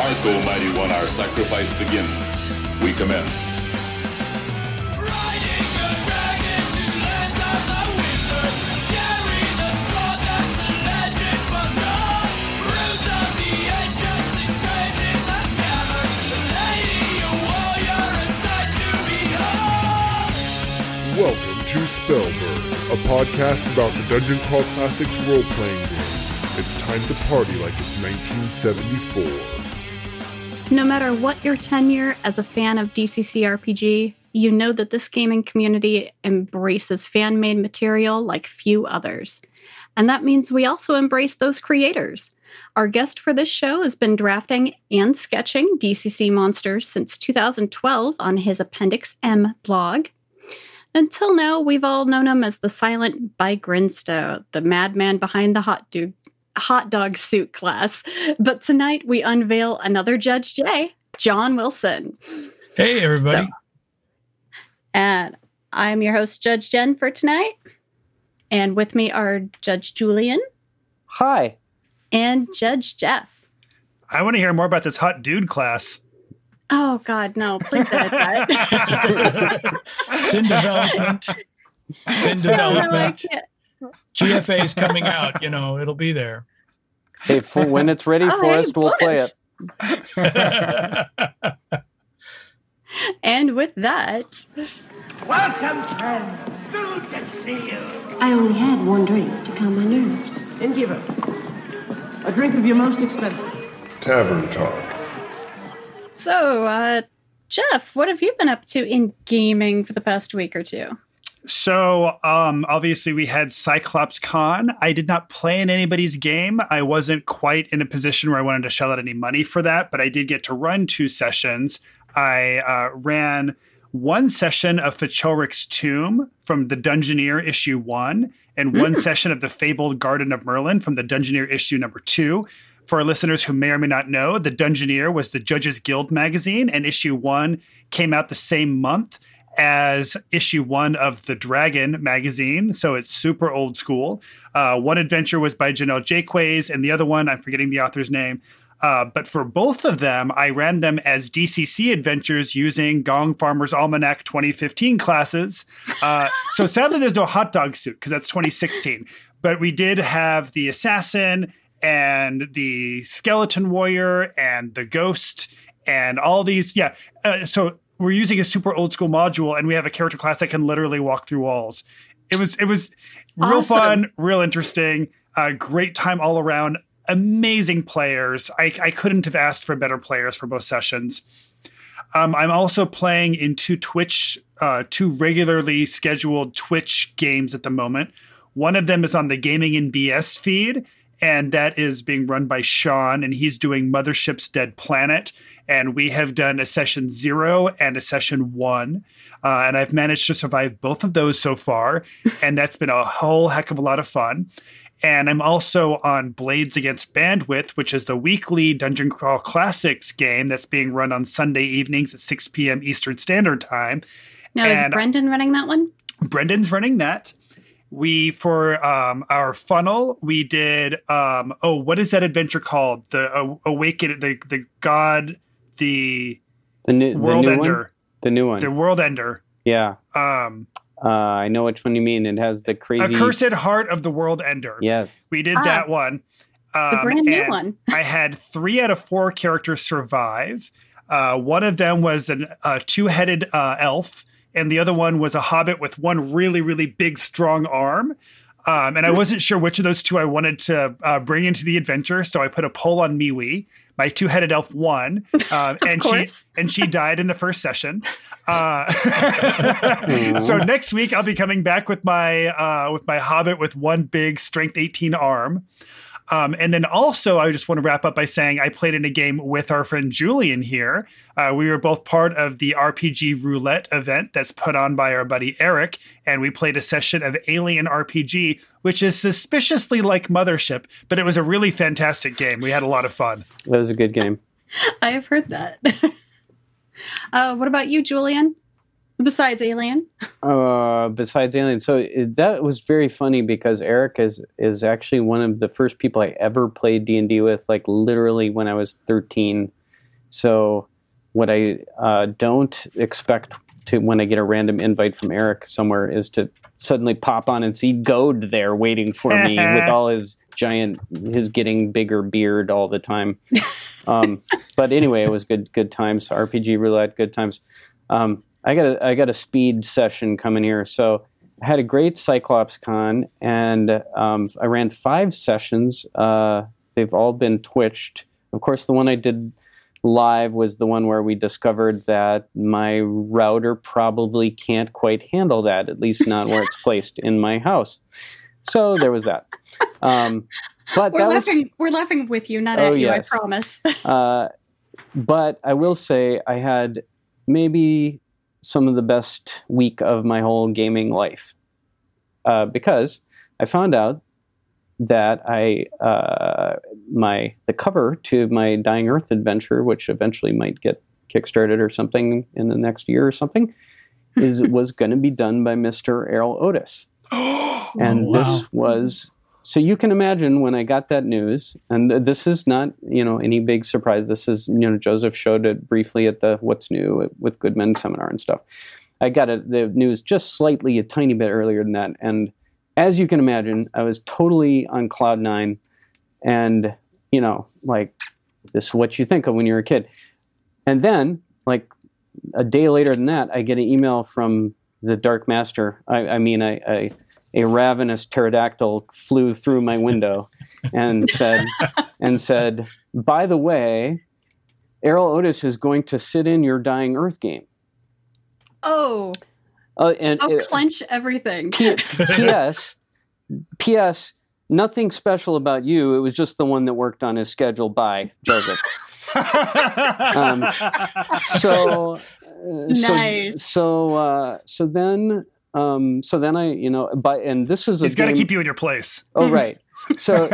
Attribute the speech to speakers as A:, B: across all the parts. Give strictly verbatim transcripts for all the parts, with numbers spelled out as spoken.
A: Hark, O mighty one, our sacrifice begins. We commence.
B: Riding a dragon to lands of the wizard, carry the sword that the legend was on. Roots of the ancients engraved in the scabbard, the lady, a warrior, and sight to behold.
C: Welcome to Spellburn, a podcast about the Dungeon Crawl Classics role-playing game. It's time to party like it's nineteen seventy-four.
D: No matter what your tenure as a fan of D C C R P G, you know that this gaming community embraces fan-made material like few others. And that means we also embrace those creators. Our guest for this show has been drafting and sketching D C C monsters since two thousand twelve on his Appendix M blog. Until now, we've all known him as the silent By Grinstow, the madman behind the hot dude. hot dog suit class. But tonight we unveil another Judge J, John Wilson.
E: Hey, everybody.
D: So, and I'm your host, Judge Jen, for tonight. And with me are Judge Julian.
F: Hi.
D: And Judge Jeff.
G: I want to hear more about this hot dude class.
D: Oh, God, no. Please edit that.
E: It's in development. It's in development.
D: No,
E: G F A is coming out, you know, it'll be there.
F: Hey, for when it's ready
D: oh,
F: for
D: hey,
F: us, we'll play
D: it. And with that,
H: welcome, friends. Good to see you.
I: I only had one drink to calm my nerves.
H: Innkeeper, a drink of your most expensive.
C: Tavern talk.
D: So, uh, Jeff, what have you been up to in gaming for the past week or two?
G: So, um, obviously we had Cyclops Con. I did not play in anybody's game. I wasn't quite in a position where I wanted to shell out any money for that, but I did get to run two sessions. I uh, ran one session of Fachulric's Tomb from the Dungeoneer issue one, and mm. one session of the Fabled Garden of Merlin from the Dungeoneer issue number two. For our listeners who may or may not know, the Dungeoneer was the Judges Guild magazine, and issue one came out the same month as issue one of the Dragon magazine, so it's super old school. Uh, one adventure was by Janelle Jaques, and the other one, I'm forgetting the author's name. Uh, but for both of them, I ran them as D C C adventures using Gong Farmer's Almanac twenty fifteen classes. Uh, so sadly, there's no hot dog suit, because that's twenty sixteen. But we did have the assassin and the skeleton warrior and the ghost and all these. Yeah, uh, so we're using a super old school module, and we have a character class that can literally walk through walls. It was it was real
D: awesome.
G: Fun, real interesting, uh, great time all around. Amazing players. I, I couldn't have asked for better players for both sessions. Um, I'm also playing in two Twitch, uh, two regularly scheduled Twitch games at the moment. One of them is on the Gaming in B S feed, and that is being run by Sean, and he's doing Mothership's Dead Planet. And we have done a session zero and a session one. Uh, and I've managed to survive both of those so far. And that's been a whole heck of a lot of fun. And I'm also on Blades Against Bandwidth, which is the weekly Dungeon Crawl Classics game that's being run on Sunday evenings at six p.m. Eastern Standard Time.
D: Now,
G: and
D: is Brendan running that one?
G: Brendan's running that. We, for um, our funnel, we did, um, oh, what is that adventure called? The uh, Awaken, the the God, the,
F: the new,
G: World
F: the new
G: Ender.
F: One? The new one.
G: The World Ender.
F: Yeah.
G: Um,
F: uh, I know which one you mean. It has the crazy...
G: Accursed Heart of the World Ender.
F: Yes.
G: We did
D: ah,
G: that one. Um,
D: the brand new one.
G: I had three out of four characters survive. Uh, one of them was an, a two-headed uh, elf, and the other one was a hobbit with one really, really big, strong arm. Um, and I wasn't sure which of those two I wanted to uh, bring into the adventure, so I put a poll on MeWe. My two-headed elf won, um, and she and she died in the first session. Uh, so next week I'll be coming back with my uh, with my hobbit with one big strength eighteen arm. Um, and then also, I just want to wrap up by saying I played in a game with our friend Julian here. Uh, we were both part of the R P G Roulette event that's put on by our buddy Eric, and we played a session of Alien R P G, which is suspiciously like Mothership, but it was a really fantastic game. We had a lot of fun.
F: It was a good game.
D: I have heard that. uh, what about you, Julian? Besides Alien?
F: Uh, besides Alien. So it, that was very funny because Eric is, is actually one of the first people I ever played D and D with, like literally when I was thirteen. So what I uh, don't expect to when I get a random invite from Eric somewhere is to suddenly pop on and see Goad there waiting for me with all his giant, his getting bigger beard all the time. Um, but anyway, it was good, good times. R P G roulette, good times. Um, I got a, I got a speed session coming here. So I had a great Cyclops Con, and um, I ran five sessions. Uh, they've all been twitched. Of course, the one I did live was the one where we discovered that my router probably can't quite handle that, at least not where it's placed in my house. So there was that. Um, but
D: we're
F: that
D: laughing.
F: was,
D: we're laughing with you, not
F: Oh,
D: at you.
F: yes.
D: I promise.
F: uh, but I will say I had maybe some of the best week of my whole gaming life, uh, because I found out that I uh, my the cover to my Dying Earth adventure, which eventually might get kickstarted or something in the next year or something, is was going to be done by Mister Errol Otis. And
E: Oh, wow.
F: this was, so you can imagine when I got that news, and this is not, you know, any big surprise. This is, you know, Joseph showed it briefly at the What's New with Goodman seminar and stuff. I got it, the news just slightly, a tiny bit earlier than that. And as you can imagine, I was totally on cloud nine, and, you know, like, this is what you think of when you're a kid. And then, like, a day later than that, I get an email from the Dark Master. I, I mean, I, I, a ravenous pterodactyl flew through my window and said, and said, by the way, Errol Otis is going to sit in your Dying Earth game.
D: Oh,
F: Uh, and
D: I'll
F: uh,
D: clench everything.
F: P- P.S. P.S. Nothing special about you. It was just the one that worked on his schedule by Joseph. um, so, uh,
D: Nice.
F: so, so, uh, so then, um, so then I, you know, by and this is a
G: He's got to
F: game-
G: keep you in your place.
F: Oh, right. So,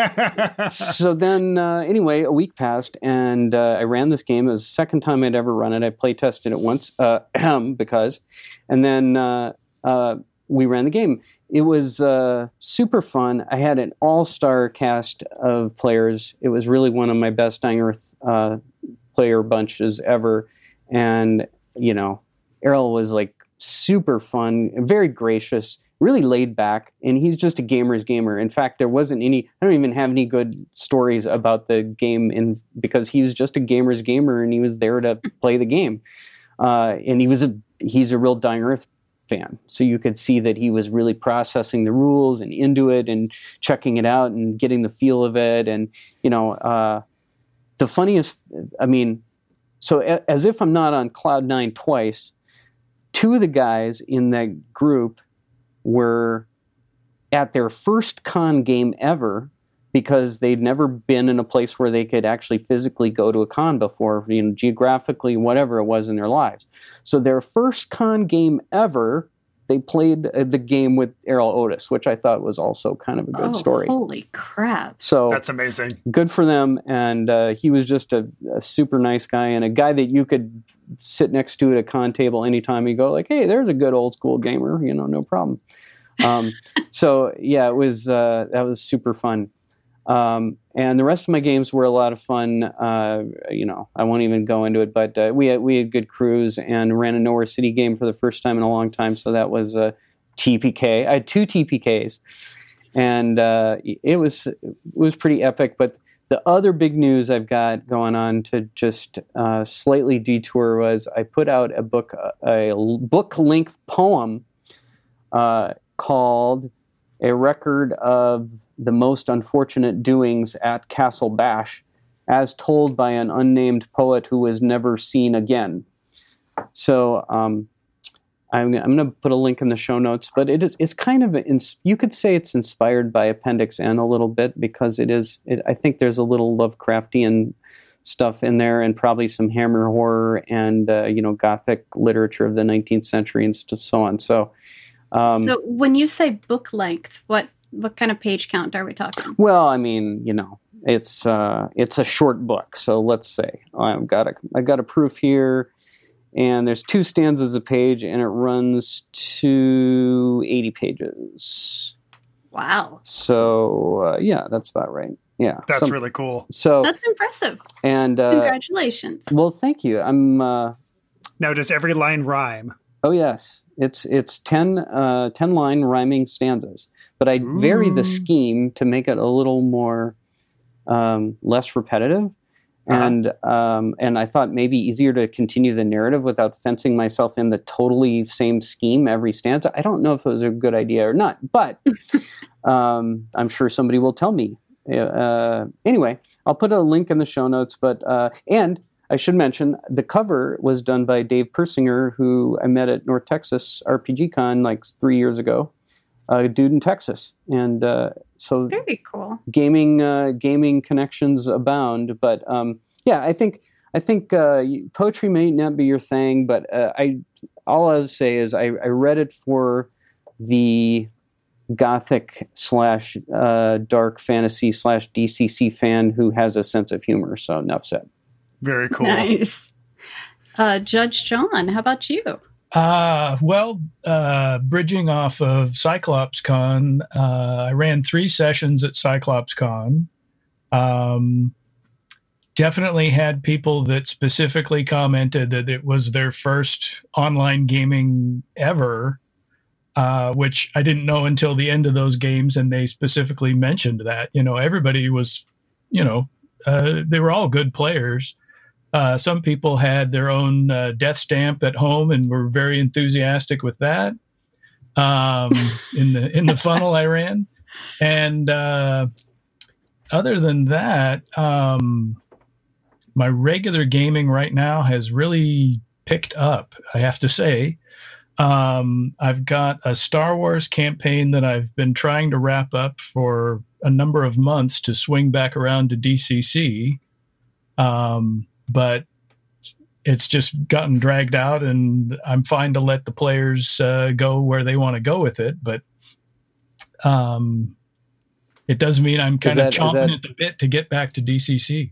F: so then, uh, anyway, a week passed, and uh, I ran this game. It was the second time I'd ever run it. I play tested it once uh, because, and then uh, uh, we ran the game. It was uh, super fun. I had an all-star cast of players. It was really one of my best Dying Earth uh, player bunches ever, and you know, Errol was like super fun, very gracious, really laid back, and he's just a gamer's gamer. In fact, there wasn't any, I don't even have any good stories about the game in because he was just a gamer's gamer, and he was there to play the game. Uh, and he was a, he's a real Dying Earth fan. So you could see that he was really processing the rules and into it and checking it out and getting the feel of it. And, you know, uh, the funniest, I mean, so a, as if I'm not on cloud nine twice, two of the guys in that group were at their first con game ever because they'd never been in a place where they could actually physically go to a con before, you know, geographically, whatever it was in their lives. So their first con game ever, they played uh, the game with Errol Otis, which I thought was also kind of a good
D: Oh,
F: story.
D: holy crap.
F: So
G: That's amazing.
F: good for them. And uh, he was just a, a super nice guy and a guy that you could sit next to at a con table anytime you go, like, hey, there's a good old school gamer, you know, no problem. Um, so yeah, it was, uh, that was super fun. Um, and the rest of my games were a lot of fun. Uh, you know, I won't even go into it, but uh, we had, we had good crews and ran a Nowhere City game for the first time in a long time. So that was a T P K. I had two T P Ks, and uh, it was it was pretty epic. But the other big news I've got going on to just uh, slightly detour was I put out a book, a book length poem uh, called A Record of the Most Unfortunate Doings at Castle Bash, as told by an unnamed poet who was never seen again. So um, I'm, I'm going to put a link in the show notes, but it is it's kind of, ins- you could say it's inspired by Appendix N a little bit because it is, it, I think there's a little Lovecraftian stuff in there and probably some Hammer horror and, uh, you know, Gothic literature of the nineteenth century and st- so on. So, um,
D: So when you say book length, what what kind of page count are we talking?
F: Well, I mean, you know, it's uh, it's a short book. So let's say I've got a I've got a proof here, and there's two stanzas a page, and it runs to eighty pages.
D: Wow.
F: So uh, yeah, that's about right. Yeah,
G: That's
F: Some-
G: really cool.
F: So
D: That's impressive.
F: and uh,
D: Congratulations.
F: well, thank you. I'm. Uh,
G: Now, does every line rhyme?
F: oh yes, it's it's ten, uh, ten line rhyming stanzas, but I vary the scheme to make it a little more um, less repetitive.
G: Uh-huh.
F: And um, and I thought maybe easier to continue the narrative without fencing myself in the totally same scheme every stanza. I don't know if it was a good idea or not, but um, I'm sure somebody will tell me. Uh, anyway, I'll put a link in the show notes. But uh, and I should mention the cover was done by Dave Persinger, who I met at North Texas R P G Con like three years ago. A dude in Texas, and uh, so
D: Very cool.
F: gaming uh, gaming connections abound. But um, yeah, I think I think uh, poetry may not be your thing, but uh, I all I'll say is I, I read it for the gothic slash uh, dark fantasy slash D C C fan who has a sense of humor. So enough said.
G: Very cool.
D: Nice. Uh, Judge John, how about you?
E: Uh, well, uh, bridging off of Cyclops Con, uh, I ran three sessions at Cyclops Con. Um, definitely had people that specifically commented that it was their first online gaming ever, uh, which I didn't know until the end of those games, and they specifically mentioned that. You know, everybody was, you know, uh, they were all good players. Uh, some people had their own uh, death stamp at home and were very enthusiastic with that. Um, in the in the funnel I ran, and uh, other than that, um, my regular gaming right now has really picked up. I have to say, um, I've got a Star Wars campaign that I've been trying to wrap up for a number of months to swing back around to D C C. Um, but it's just gotten dragged out, and I'm fine to let the players uh, go where they want to go with it. But um, it does mean I'm kind
F: that-
E: of
F: is
E: chomping
F: that-
E: at the bit to get back to D C C.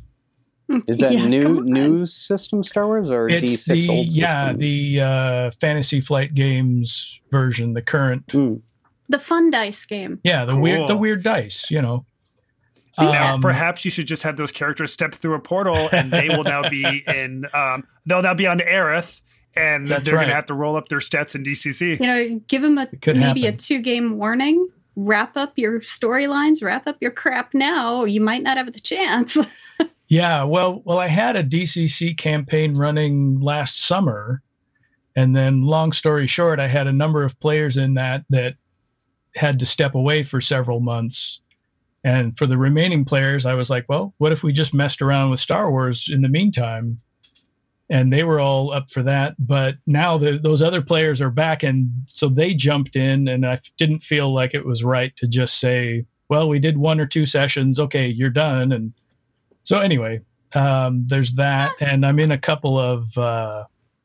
F: Is that
D: Yeah, come
F: new
D: on.
F: new system Star Wars or D
E: It's
F: six
E: the
F: old system?
E: yeah the uh, Fantasy Flight Games version, the current
F: Mm.
D: The fun dice game.
E: yeah the
G: Cool.
E: weird the weird dice, you know.
G: Now,
E: Um,
G: perhaps you should just have those characters step through a portal, and they will now be in. Um, they'll now be on Aerith, and
E: That's
G: they're going
E: right.
G: to have to roll up their stats in D C C.
D: You know, give them a
E: could
D: maybe
E: happen.
D: a two game warning. Wrap up your storylines. Wrap up your crap now. You might not have the chance.
E: Yeah, well, well, I had a D C C campaign running last summer, and then, long story short, I had a number of players in that that had to step away for several months. And for the remaining players, I was like, well, what if we just messed around with Star Wars in the meantime? And they were all up for that. But now the, those other players are back, and so they jumped in, and I didn't feel like it was right to just say, well, we did one or two sessions. Okay, you're done. And so anyway, um, there's that. And I'm in a couple of uh,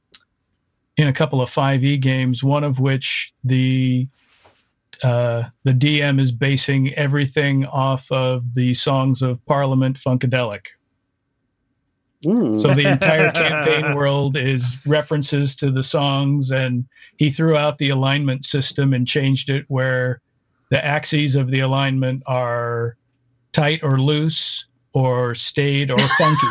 E: in a couple of five E games, one of which the uh, the D M is basing everything off of the Songs of Parliament Funkadelic.
F: Mm.
E: So the entire campaign world is references to the songs, and he threw out the alignment system and changed it where the axes of the alignment are tight or loose or stayed or funky.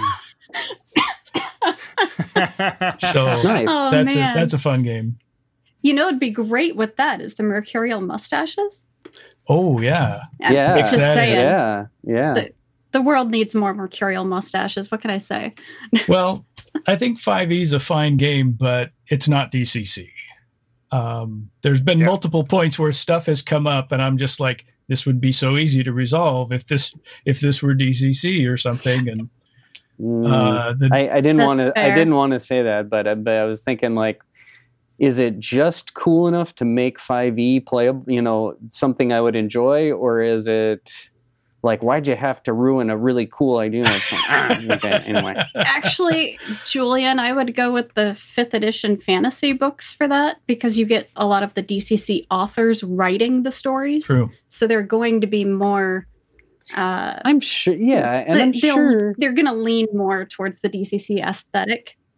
E: So
F: Nice.
D: Oh,
E: that's a
D: man.
E: that's a fun game.
D: You know, it'd be great with that is the mercurial mustaches.
E: Oh yeah.
D: I'm
F: Yeah.
D: just
E: Mix that in.
D: saying.
F: Yeah, yeah.
D: The, the world needs more mercurial mustaches. What can I say?
E: Well, I think five E is a fine game, but it's not D C C. Um, there's been
G: Yeah.
E: multiple points where stuff has come up, and I'm just like, this would be so easy to resolve if this if this were D C C or something. And
F: Mm.
E: uh, the,
F: I, I didn't
D: That's
F: want to. I
D: fair.
F: didn't want to say that, but I, but I was thinking like, is it just cool enough to make five E playable? You know, something I would enjoy, or is it like, why'd you have to ruin a really cool idea? Okay, anyway,
D: Actually, Julian, I would go with the fifth edition fantasy books for that because you get a lot of the D C C authors writing the stories.
E: true.
D: So they're going to be more. Uh,
F: I'm sure. Yeah, and I'm
D: they- they'll-
F: sure.
D: they're going to lean more towards the D C C aesthetic.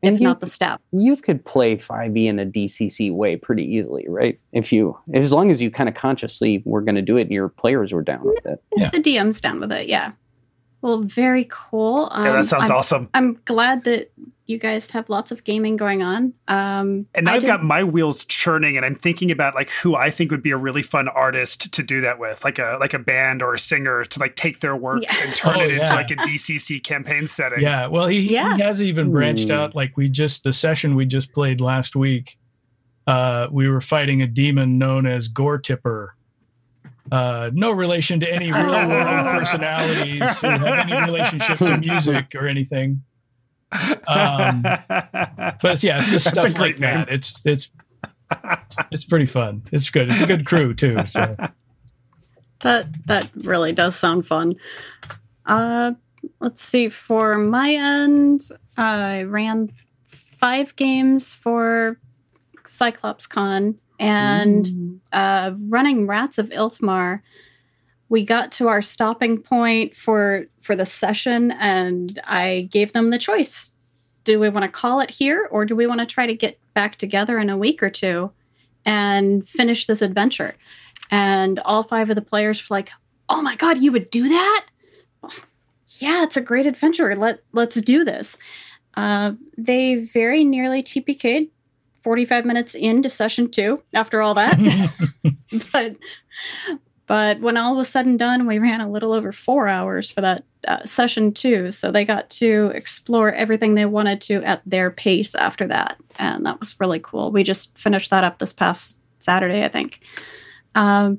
F: And
D: if
F: you-
D: not the step.
F: You could play five E in a D C C way pretty easily, right? If you, as long as you kind of consciously were going to do it and your players were down with it.
E: Yeah.
D: The D M's down with it, yeah. Well, very cool. Um,
G: Yeah, that sounds
D: I'm,
G: awesome.
D: I'm glad that you guys have lots of gaming going on. Um,
G: And now
D: I
G: I've
D: did-
G: got my wheels churning, and I'm thinking about like who I think would be a really fun artist to do that with, like a like a band or a singer to like take their works
D: Yeah.
G: and turn
E: Oh,
G: it into
E: yeah.
G: like a D C C campaign setting.
E: Yeah, well, he,
D: Yeah.
E: he has even branched
F: Hmm.
E: out. Like we just the session we just played last week, uh, we were fighting a demon known as Gore Tipper. Uh, no relation to any real world personalities who have any relationship to music or anything. Um, But yeah, it's just
G: That's
E: stuff
G: a great
E: like
G: name.
E: that. It's it's it's pretty fun. It's good. It's a good crew too. So
D: That that really does sound fun. Uh, let's see. For my end, I ran five games for Cyclops Con, and uh, running Rats of Ilthmar. We got to our stopping point for for the session, and I gave them the choice: do we want to call it here, or do we want to try to get back together in a week or two and finish this adventure? And all five of the players were like, "Oh my god, you would do that? Yeah, it's a great adventure. Let let's do this." Uh, they very nearly T P K'd forty-five minutes into session two after all that. but but when all was said and done, we ran a little over four hours for that uh, session two. So they got to explore everything they wanted to at their pace after that. And that was really cool. We just finished that up this past Saturday, I think. Um,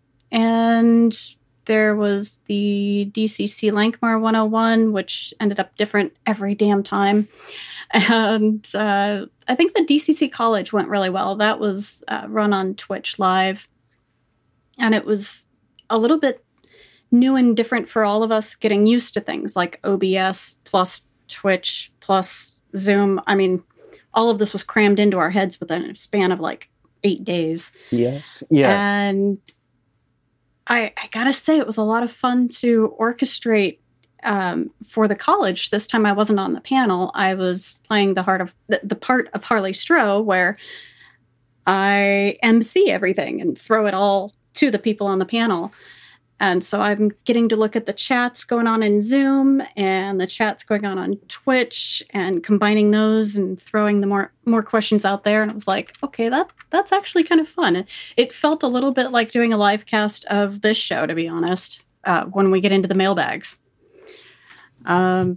D: and there was the D C C Lankmar one oh one, which ended up different every damn time. And uh, I think the D C C College went really well. That was uh, run on Twitch Live. And it was a little bit new and different for all of us, getting used to things like O B S plus Twitch plus Zoom. I mean, all of this was crammed into our heads within a span of like eight days.
F: Yes. Yes.
D: And I, I gotta say, it was a lot of fun to orchestrate um, for the college. This time I wasn't on the panel. I was playing the heart of the, the part of Harley Stroh where I M C everything and throw it all to the people on the panel. And so I'm getting to look at the chats going on in Zoom and the chats going on on Twitch and combining those and throwing the more more questions out there. And it was like, okay, that that's actually kind of fun. It, it felt a little bit like doing a live cast of this show, to be honest, uh, when we get into the mailbags. Um,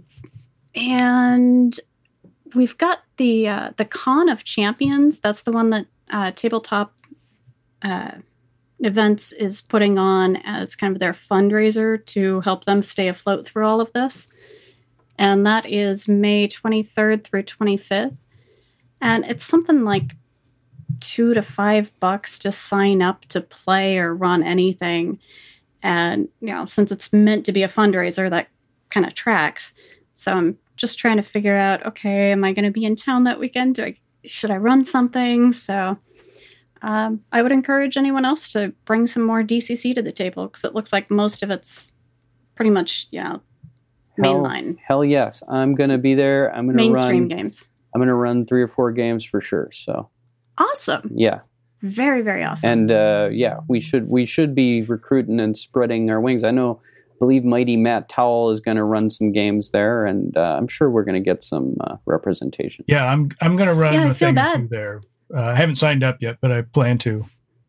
D: and we've got the uh, the Con of Champions. That's the one that uh, Tabletop uh, Events is putting on as kind of their fundraiser to help them stay afloat through all of this. And that is May twenty-third through twenty-fifth. And it's something like two to five bucks to sign up to play or run anything. And, you know, since it's meant to be a fundraiser, that kind of tracks. So I'm just trying to figure out, okay, am I going to be in town that weekend? Do I, should I run something? So um, I would encourage anyone else to bring some more D C C to the table, because it looks like most of it's pretty much, you know,
F: Hell,
D: mainline,
F: hell yes. I'm going to be there. I'm going to
D: mainstream
F: run
D: games.
F: I'm going to run three or four games for sure. So
D: Awesome.
F: yeah.
D: Very, very awesome.
F: And uh, yeah, we should we should be recruiting and spreading our wings. I know, I believe Mighty Matt Towell is going to run some games there, and uh, I'm sure we're going to get some uh, representation.
E: yeah, I'm I'm going to run
D: Yeah, I
E: a
D: feel
E: thing or
D: bad.
E: two there. Uh, I haven't signed up yet, but I plan to.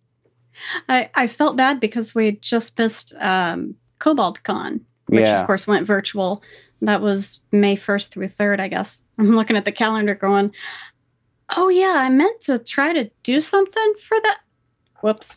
D: I, I felt bad because we just missed um, Cobalt Con, which
F: Yeah.
D: of course went virtual. That was May first through third, I guess. I'm looking at the calendar going, oh yeah, I meant to try to do something for that. Whoops.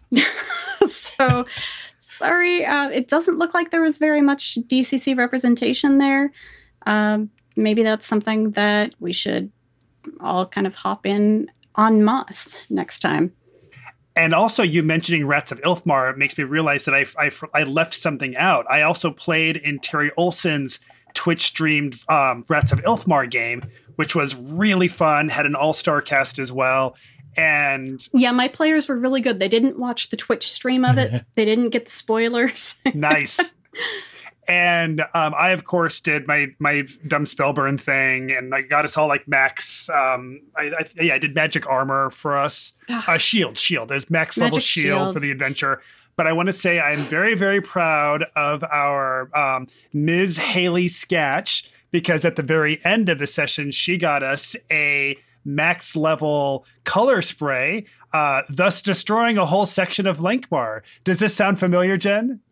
D: So sorry. Uh, it doesn't look like there was very much D C C representation there. Um, maybe that's something that we should all kind of hop in en masse next time.
G: And also, you mentioning Rats of Ilthmar makes me realize that I, I, I left something out. I also played in Terry Olson's Twitch streamed um, Rats of Ilthmar game, which was really fun, had an all-star cast as well. And
D: Yeah, my players were really good. They didn't watch the Twitch stream of it. They didn't get the spoilers.
G: nice. And um, I, of course, did my my dumb Spellburn thing, and I got us all like max. Um, I, I, yeah, I did magic armor for us. Uh, shield, shield. There's max level
D: Magic
G: shield,
D: shield.
G: for the adventure. But I want to say I'm very, very proud of our um, Miz Haley Sketch, because at the very end of the session, she got us a max level color spray, uh, thus destroying a whole section of Lankmar. Does this sound familiar, Jen?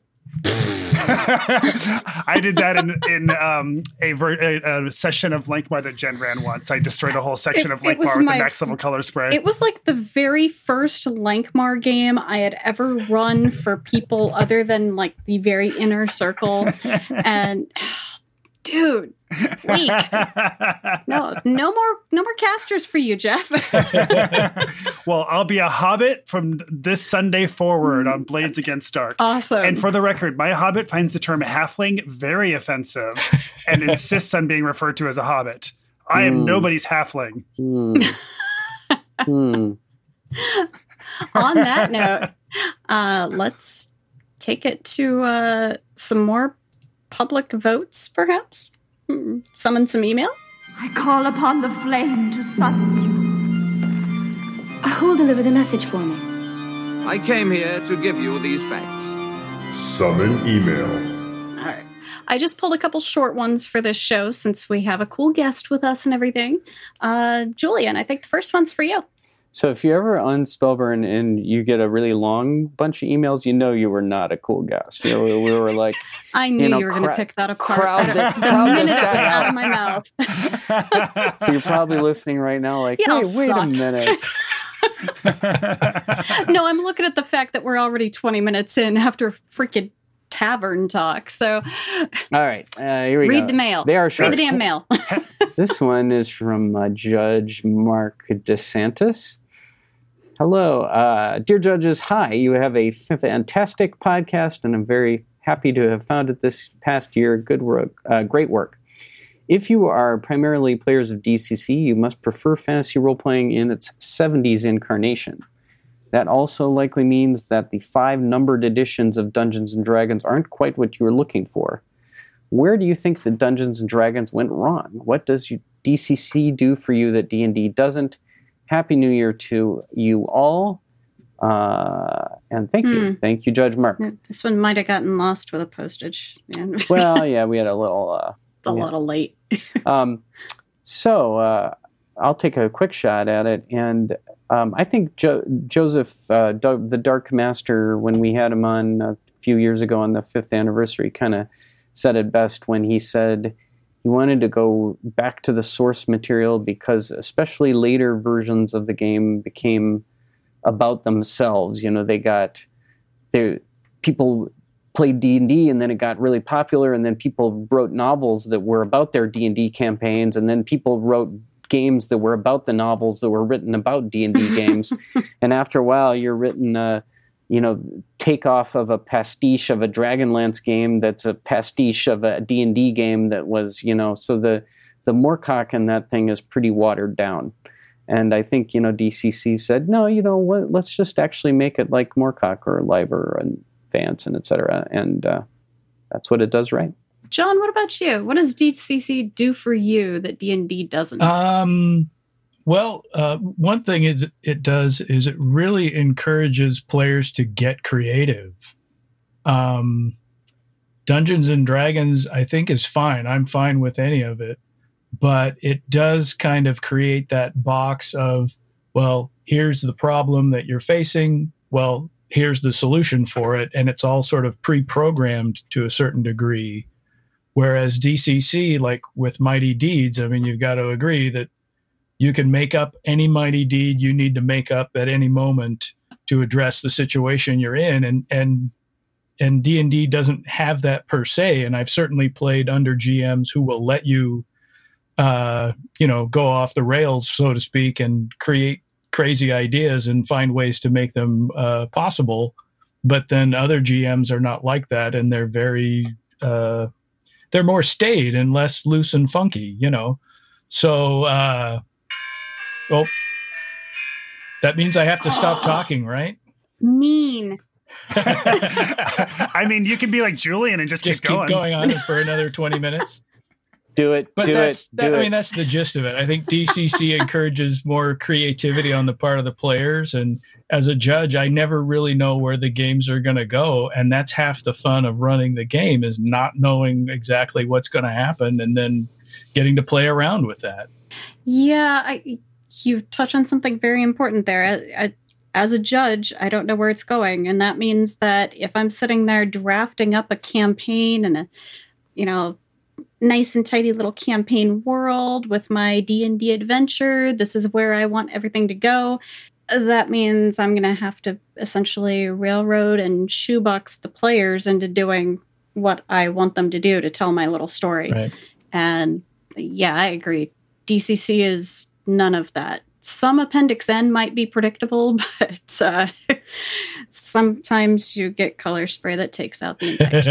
G: I did that in in um, a, ver- a, a session of Lankmar that Jen ran once. I destroyed a whole section
D: It-
G: of
D: it was
G: Lankmar with
D: my-
G: the max level color spray.
D: It was like the very first Lankmar game I had ever run for people other than like the very inner circle. And dude, weak. No, no more no more casters for you, Jeff.
G: Well, I'll be a hobbit from this Sunday forward on Blades Against Dark.
D: Awesome.
G: And for the record, my hobbit finds the term halfling very offensive and insists on being referred to as a hobbit. I am
F: Mm.
G: nobody's halfling.
F: Hmm. Hmm.
D: On that note, uh, let's take it to uh, some more public votes, perhaps? Hmm. Summon some email?
J: I call upon the flame to summon you. Who'll deliver the message for me?
K: I came here to give you these facts.
C: Summon email.
D: All right. I just pulled a couple short ones for this show since we have a cool guest with us and everything. Uh, Julian, I think the first one's for you.
F: So if you ever unspellburn and you get a really long bunch of emails, you know you were not a cool guest. You know, we were like,
D: I knew you,
F: know,
D: were going to
F: cra-
D: pick that apart.
F: crowd
D: the
F: this-
D: the
F: crowd
D: minute
F: this
D: it was
F: guy
D: out
F: out.
D: of my mouth.
F: so you're probably listening right now like,
D: Y'all
F: hey, wait
D: suck.
F: a minute.
D: No, I'm looking at the fact that we're already twenty minutes in after freaking tavern talk. So
F: All right, uh, here we go.
D: read the mail.
F: They are
D: Read
F: short.
D: the damn mail.
F: This one is from uh, Judge Mark DeSantis. Hello, uh, dear judges. Hi, you have a f- fantastic podcast, and I'm very happy to have found it this past year. Good work, uh, great work. If you are primarily players of D C C, you must prefer fantasy role-playing in its seventies incarnation. That also likely means that the five numbered editions of Dungeons and Dragons aren't quite what you were looking for. Where do you think the Dungeons and Dragons went wrong? What does you, D C C do for you that D and D doesn't? Happy New Year to you all. Uh, and thank you.
D: Hmm.
F: Thank you, Judge Mark.
D: This one might have gotten lost with a postage. Man.
F: Well, yeah, we had a little... Uh,
D: it's a
F: yeah.
D: little late.
F: um, so uh, I'll take a quick shot at it. And um, I think jo- Joseph, uh, Doug, the Dark Master, when we had him on a few years ago on the fifth anniversary, kind of said it best when he said he wanted to go back to the source material because especially later versions of the game became about themselves. You know, they got... they people... played D and D, and then it got really popular, and then people wrote novels that were about their D and D campaigns, and then people wrote games that were about the novels that were written about D and D games. And after a while, you're written a, you know, takeoff of a pastiche of a Dragonlance game that's a pastiche of a D and D game that was, you know, so the, the Moorcock in that thing is pretty watered down. And I think, you know, D C C said, no, you know what, let's just actually make it like Moorcock or Liber and Vance and et cetera. And uh, that's what it does right.
D: John, what about you? What does D C C do for you that D and D doesn't?
E: Um, well, uh, one thing is it does is it really encourages players to get creative. Um, Dungeons and Dragons, I think, is fine. I'm fine with any of it. But it does kind of create that box of, well, here's the problem that you're facing. Well, here's the solution for it. And it's all sort of pre-programmed to a certain degree. Whereas D C C, like with Mighty Deeds, I mean, you've got to agree that you can make up any mighty deed you need to make up at any moment to address the situation you're in. And, and, and D and D doesn't have that per se. And I've certainly played under G Ms who will let you, uh, you know, go off the rails, so to speak, and create crazy ideas and find ways to make them uh, possible. But then other G Ms are not like that. And they're very, uh, they're more staid and less loose and funky, you know? So, uh, well, that means I have to stop talking, right?
D: Mean.
G: I mean, you can be like Julian and just,
E: Just
G: keep
E: keep
G: going.
E: going on for another twenty minutes.
F: Do it.
E: But
F: do
E: that's,
F: it.
E: that,
F: do
E: I
F: it.
E: mean, that's the gist of it. I think D C C encourages more creativity on the part of the players. And as a judge, I never really know where the games are going to go. And that's half the fun of running the game, is not knowing exactly what's going to happen and then getting to play around with that.
D: Yeah, I, you touch on something very important there. I, I, as a judge, I don't know where it's going. And that means that if I'm sitting there drafting up a campaign and a, you know, nice and tidy little campaign world with my D and D adventure, this is where I want everything to go. That means I'm going to have to essentially railroad and shoebox the players into doing what I want them to do to tell my little story.
E: Right.
D: And yeah, I agree. D C C is none of that. Some Appendix N might be predictable, but uh, sometimes you get color spray that takes out the entire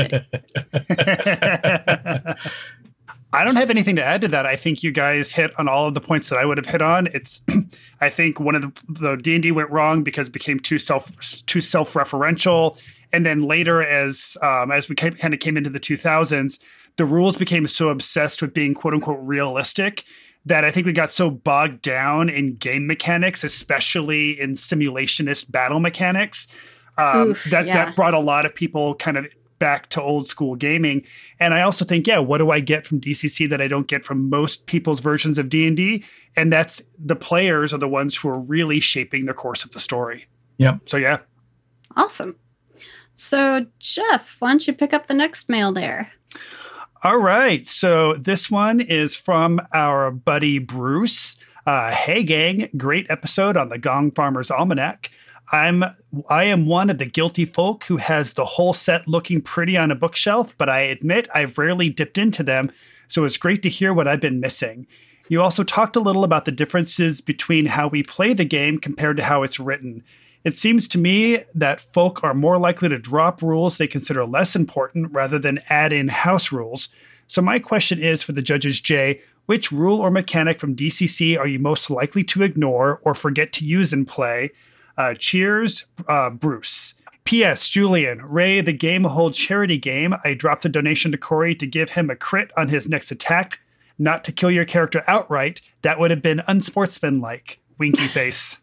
D: city.
G: I don't have anything to add to that. I think you guys hit on all of the points that I would have hit on. It's, I think one of the the D and D went wrong because it became too self too self referential, and then later, as um, as we kind of came into the two thousands, the rules became so obsessed with being quote unquote realistic that I think we got so bogged down in game mechanics, especially in simulationist battle mechanics, um,
D: Oof,
G: that
D: yeah.
G: that brought a lot of people kind of back to old school gaming. And I also think, yeah, what do I get from D C C that I don't get from most people's versions of D and D? And that's the players are the ones who are really shaping the course of the story.
E: Yep.
G: So, yeah.
D: Awesome. So, Jeff, why don't you pick up the next mail there?
G: All right. So this one is from our buddy Bruce. Uh, hey, gang. Great episode on the Gong Farmer's Almanac. I'm I am one of the guilty folk who has the whole set looking pretty on a bookshelf, but I admit I've rarely dipped into them, so it's great to hear what I've been missing. You also talked a little about the differences between how we play the game compared to how it's written. It seems to me that folk are more likely to drop rules they consider less important rather than add in house rules. So my question is for the judges, Jay, which rule or mechanic from D C C are you most likely to ignore or forget to use in play? Uh, cheers, uh, Bruce. P S. Julian, Ray, the Game Hold charity game. I dropped a donation to Corey to give him a crit on his next attack, not to kill your character outright. That would have been unsportsmanlike. Winky face.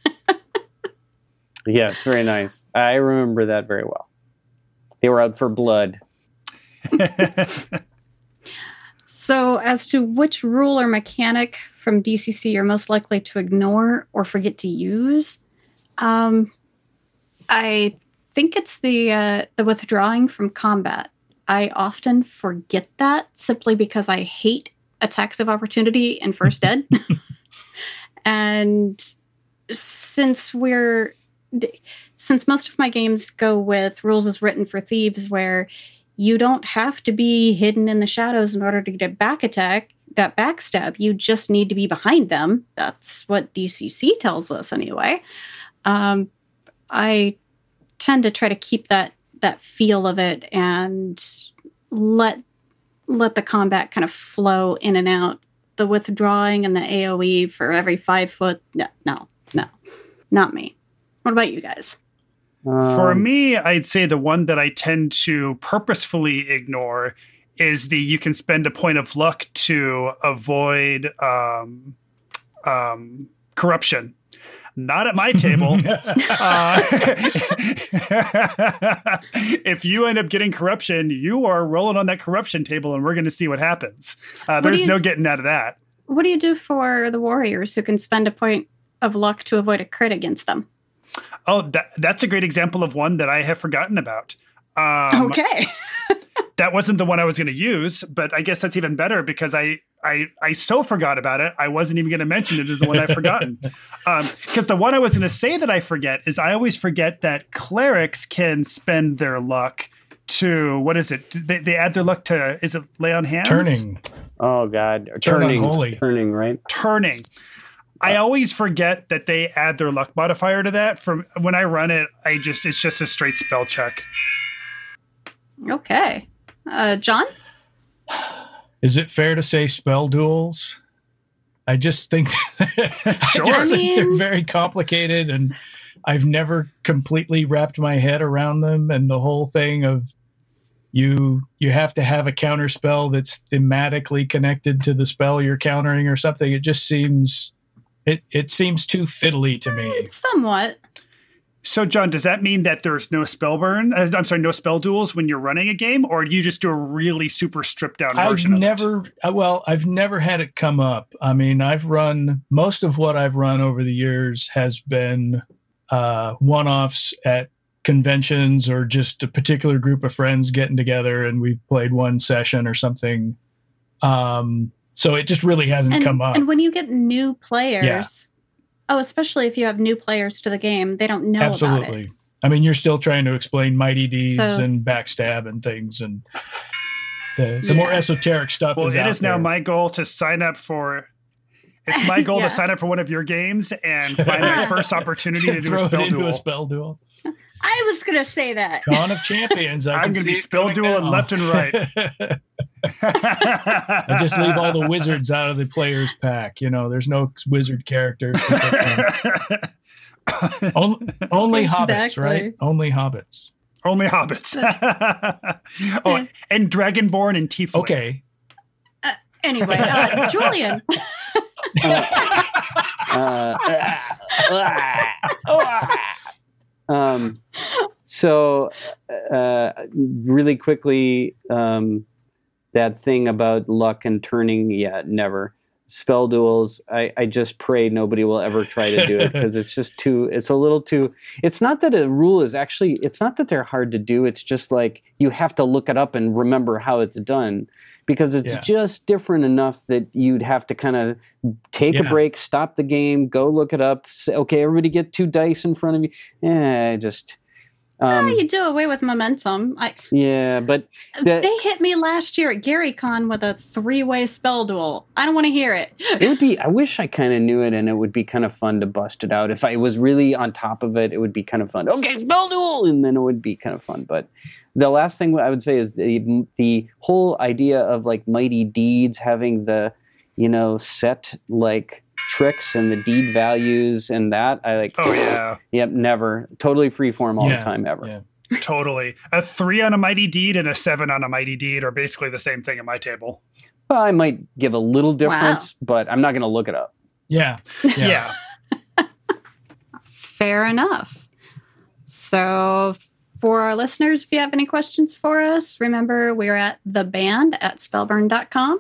F: Yes, very nice. I remember that very well. They were out for blood.
D: So, as to which rule or mechanic from D C C you're most likely to ignore or forget to use, um, I think it's the uh, the withdrawing from combat. I often forget that simply because I hate attacks of opportunity in First Ed. And since we're since most of my games go with rules as written for thieves, where you don't have to be hidden in the shadows in order to get a back attack, that backstab, you just need to be behind them. That's what D C C tells us anyway. Um, I tend to try to keep that that feel of it and let let the combat kind of flow in and out. The withdrawing and the A O E for every five foot, no, no, no, not me. What about you guys?
F: Um,
G: For me, I'd say the one that I tend to purposefully ignore is the you can spend a point of luck to avoid um, um, corruption. Not at my table. uh, if you end up getting corruption, you are rolling on that corruption table, and we're going to see what happens. Uh, there's
D: you
G: no
D: d-
G: getting out of that.
D: What do you do for the warriors who can spend a point of luck to avoid a crit against them?
G: Oh, that, that's a great example of one that I have forgotten about. Um,
D: Okay.
G: that wasn't the one I was going to use, but I guess that's even better because I I, I so forgot about it. I wasn't even going to mention it as the one I've forgotten. Because um, the one I was going to say that I forget is I always forget that clerics can spend their luck to, what is it? They, they add their luck to, is it lay on hands?
E: Turning.
F: Oh, God.
E: Turn
F: Turning.
E: unholy.
F: Turning, right?
G: Turning. I always forget that they add their luck modifier to that. From when I run it, I just it's just a straight spell check.
D: Okay. Uh, John?
E: Is it fair to say spell duels? I just think, I
G: Sure.
E: just
D: I
E: think they're
D: mean-
E: very complicated, and I've never completely wrapped my head around them, and the whole thing of you you have to have a counter spell that's thematically connected to the spell you're countering or something. It just seems it it seems too fiddly to me.
D: Somewhat.
G: So, John, does that mean that there's no spell burn? Uh, I'm sorry, no spell duels when you're running a game, or do you just do a really super stripped down version
E: I've
G: of
E: never,
G: it?
E: uh, well, I've never had it come up. I mean, I've run, most of what I've run over the years has been uh, one-offs at conventions or just a particular group of friends getting together and we've played one session or something. Um, so it just really hasn't
D: and,
E: come up.
D: And when you get new players...
E: Yeah.
D: Oh, especially if you have new players to the game, they don't know
E: Absolutely.
D: about it.
E: I mean, you're still trying to explain mighty deeds
D: So-
E: and backstab and things, and the, the
D: Yeah.
E: more esoteric stuff
G: Well,
E: is
G: it
E: out
G: is now
E: there.
G: my goal to sign up for. It's my goal
D: Yeah.
G: to sign up for one of your games and find my first opportunity to do
E: Throw
G: a
E: it
G: spell
E: into
G: duel.
E: a spell duel.
D: I was going to say that.
E: Con of Champions. I
G: I'm
E: can
G: going to
E: see
G: be
E: it
G: spell
E: coming
G: dueling
E: now.
G: left and right.
E: I just leave all the wizards out of the players pack. You know, there's no wizard characters. only only hobbits,
D: Exactly.
E: right? Only hobbits.
G: Only hobbits. Oh, and Dragonborn and Tiefling.
E: Okay.
D: Anyway, uh, Julian.
F: Uh, um, so, uh, really quickly, um, that thing about luck and turning, yeah, never. Spell duels, I, I just pray nobody will ever try to do it because it's just too, it's a little too, it's not that a rule is actually, it's not that they're hard to do. It's just like you have to look it up and remember how it's done because it's
E: Yeah.
F: just different enough that you'd have to kind of take a
E: Yeah.
F: break, stop the game, go look it up. Say, okay, everybody get two dice in front of you. Yeah, just, um,
D: Ah, you do away with momentum. I,
F: yeah, but the,
D: they hit me last year at GaryCon with a three-way spell duel. I don't want to hear it.
F: it would be, I wish I kind of knew it and it would be kind of fun to bust it out. If I was really on top of it, it would be kind of fun. Okay, spell duel! And then it would be kind of fun. But the last thing I would say is the, the whole idea of like Mighty Deeds having the, you know, set like tricks and the deed values and that. I like,
G: Oh, yeah.
F: yep, never. Totally freeform all
E: Yeah,
F: the time, ever.
E: yeah.
G: Totally. A three on a Mighty Deed and a seven on a Mighty Deed are basically the same thing at my table.
F: Well, I might give a little difference, but I'm not going to look it up.
E: Yeah.
G: Yeah.
D: Fair enough. So, for our listeners, if you have any questions for us, remember we're at the band at spellburn dot com.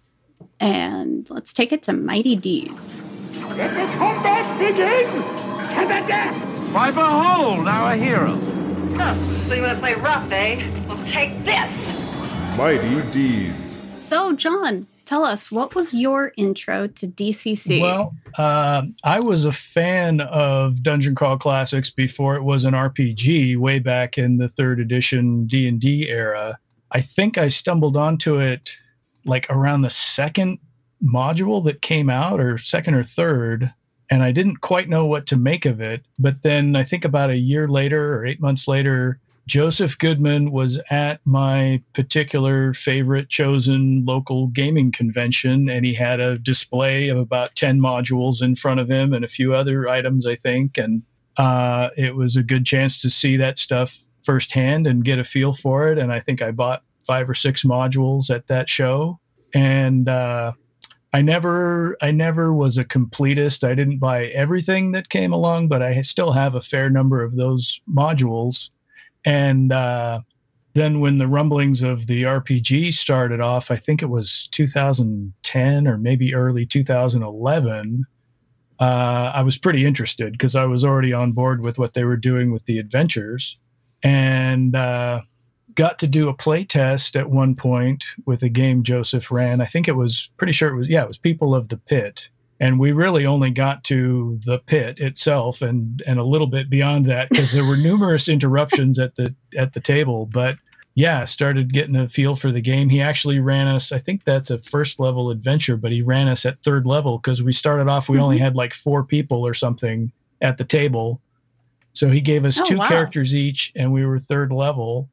D: And let's take it to Mighty Deeds.
H: Let the combat begin! To the death!
K: Why, behold, our hero.
L: So you want to play rough, eh? Well, take this!
C: Mighty Deeds.
D: So, John, tell us, what was your intro to D C C?
E: Well, uh, I was a fan of Dungeon Crawl Classics before it was an R P G, way back in the third edition D and D era. I think I stumbled onto it like around the second module that came out, or second or third, and I didn't quite know what to make of it. But then I think about a year later or eight months later, Joseph Goodman was at my particular favorite chosen local gaming convention, and he had a display of about ten modules in front of him and a few other items, I think. And uh, it was a good chance to see that stuff firsthand and get a feel for it. And I think I bought five or six modules at that show. And uh, I never, I never was a completist. I didn't buy everything that came along, but I still have a fair number of those modules. And uh, then when the rumblings of the R P G started off, I think it was two thousand ten or maybe early two thousand eleven, uh, I was pretty interested because I was already on board with what they were doing with the adventures, and uh, got to do a play test at one point with a game Joseph ran. I think it was pretty sure it was, yeah, it was People of the Pit. And we really only got to the pit itself and, and a little bit beyond that because there were numerous interruptions at the at the table. But yeah, started getting a feel for the game. He actually ran us, I think that's a first level adventure, but he ran us at third level because we started off, we mm-hmm. only had like four people or something at the table. So he gave us
D: oh,
E: two
D: wow.
E: characters each and we were third level.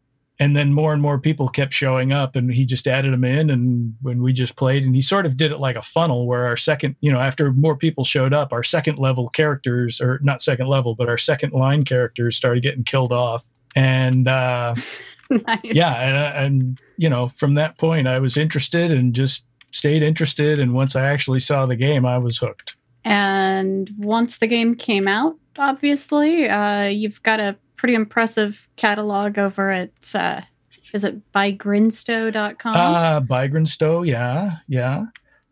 E: and then more and more people kept showing up, and he just added them in. And when we just played, and he sort of did it like a funnel, where our second, you know, after more people showed up, our second level characters, or not second level, but our second line characters started getting killed off. And uh,
D: nice.
E: yeah, and, and you know, from that point, I was interested and just stayed interested. And once I actually saw the game, I was hooked.
D: And once the game came out, obviously, uh, you've got a pretty impressive catalog over at, uh, is it by grinstow dot com?
E: Uh, by Grinstow, yeah, yeah.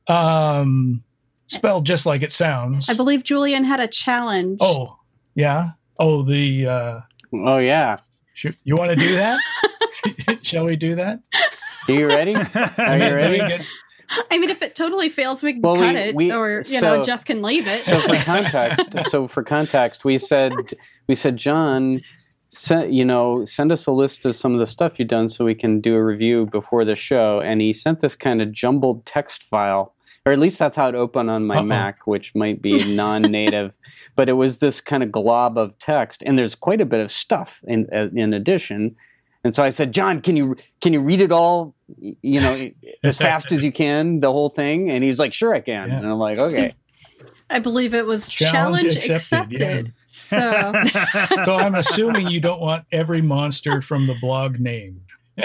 E: Um, spelled just like it sounds.
D: I believe Julian had a challenge.
E: Oh, yeah. Oh, the... Uh,
F: oh, yeah.
E: Sh- you want to do that? Shall we do that?
F: Are you ready? Are you ready?
D: I mean, if it totally fails, we can
F: well,
D: cut
F: we,
D: it,
F: we,
D: or you
F: so,
D: know, Jeff can leave it.
F: So for context, so for context, we said we said John, send, you know, send us a list of some of the stuff you've done so we can do a review before the show, and he sent this kind of jumbled text file, or at least that's how it opened on my Uh-oh. Mac, which might be non-native, but it was this kind of glob of text, and there's quite a bit of stuff in in addition. And so I said, John, can you can you read it all, you know, as fast as you can, the whole thing? And he's like, sure, I can. Yeah. And I'm like, okay.
D: I believe it was challenge, challenge accepted. accepted. Yeah. So.
E: So I'm assuming you don't want every monster from the blog named.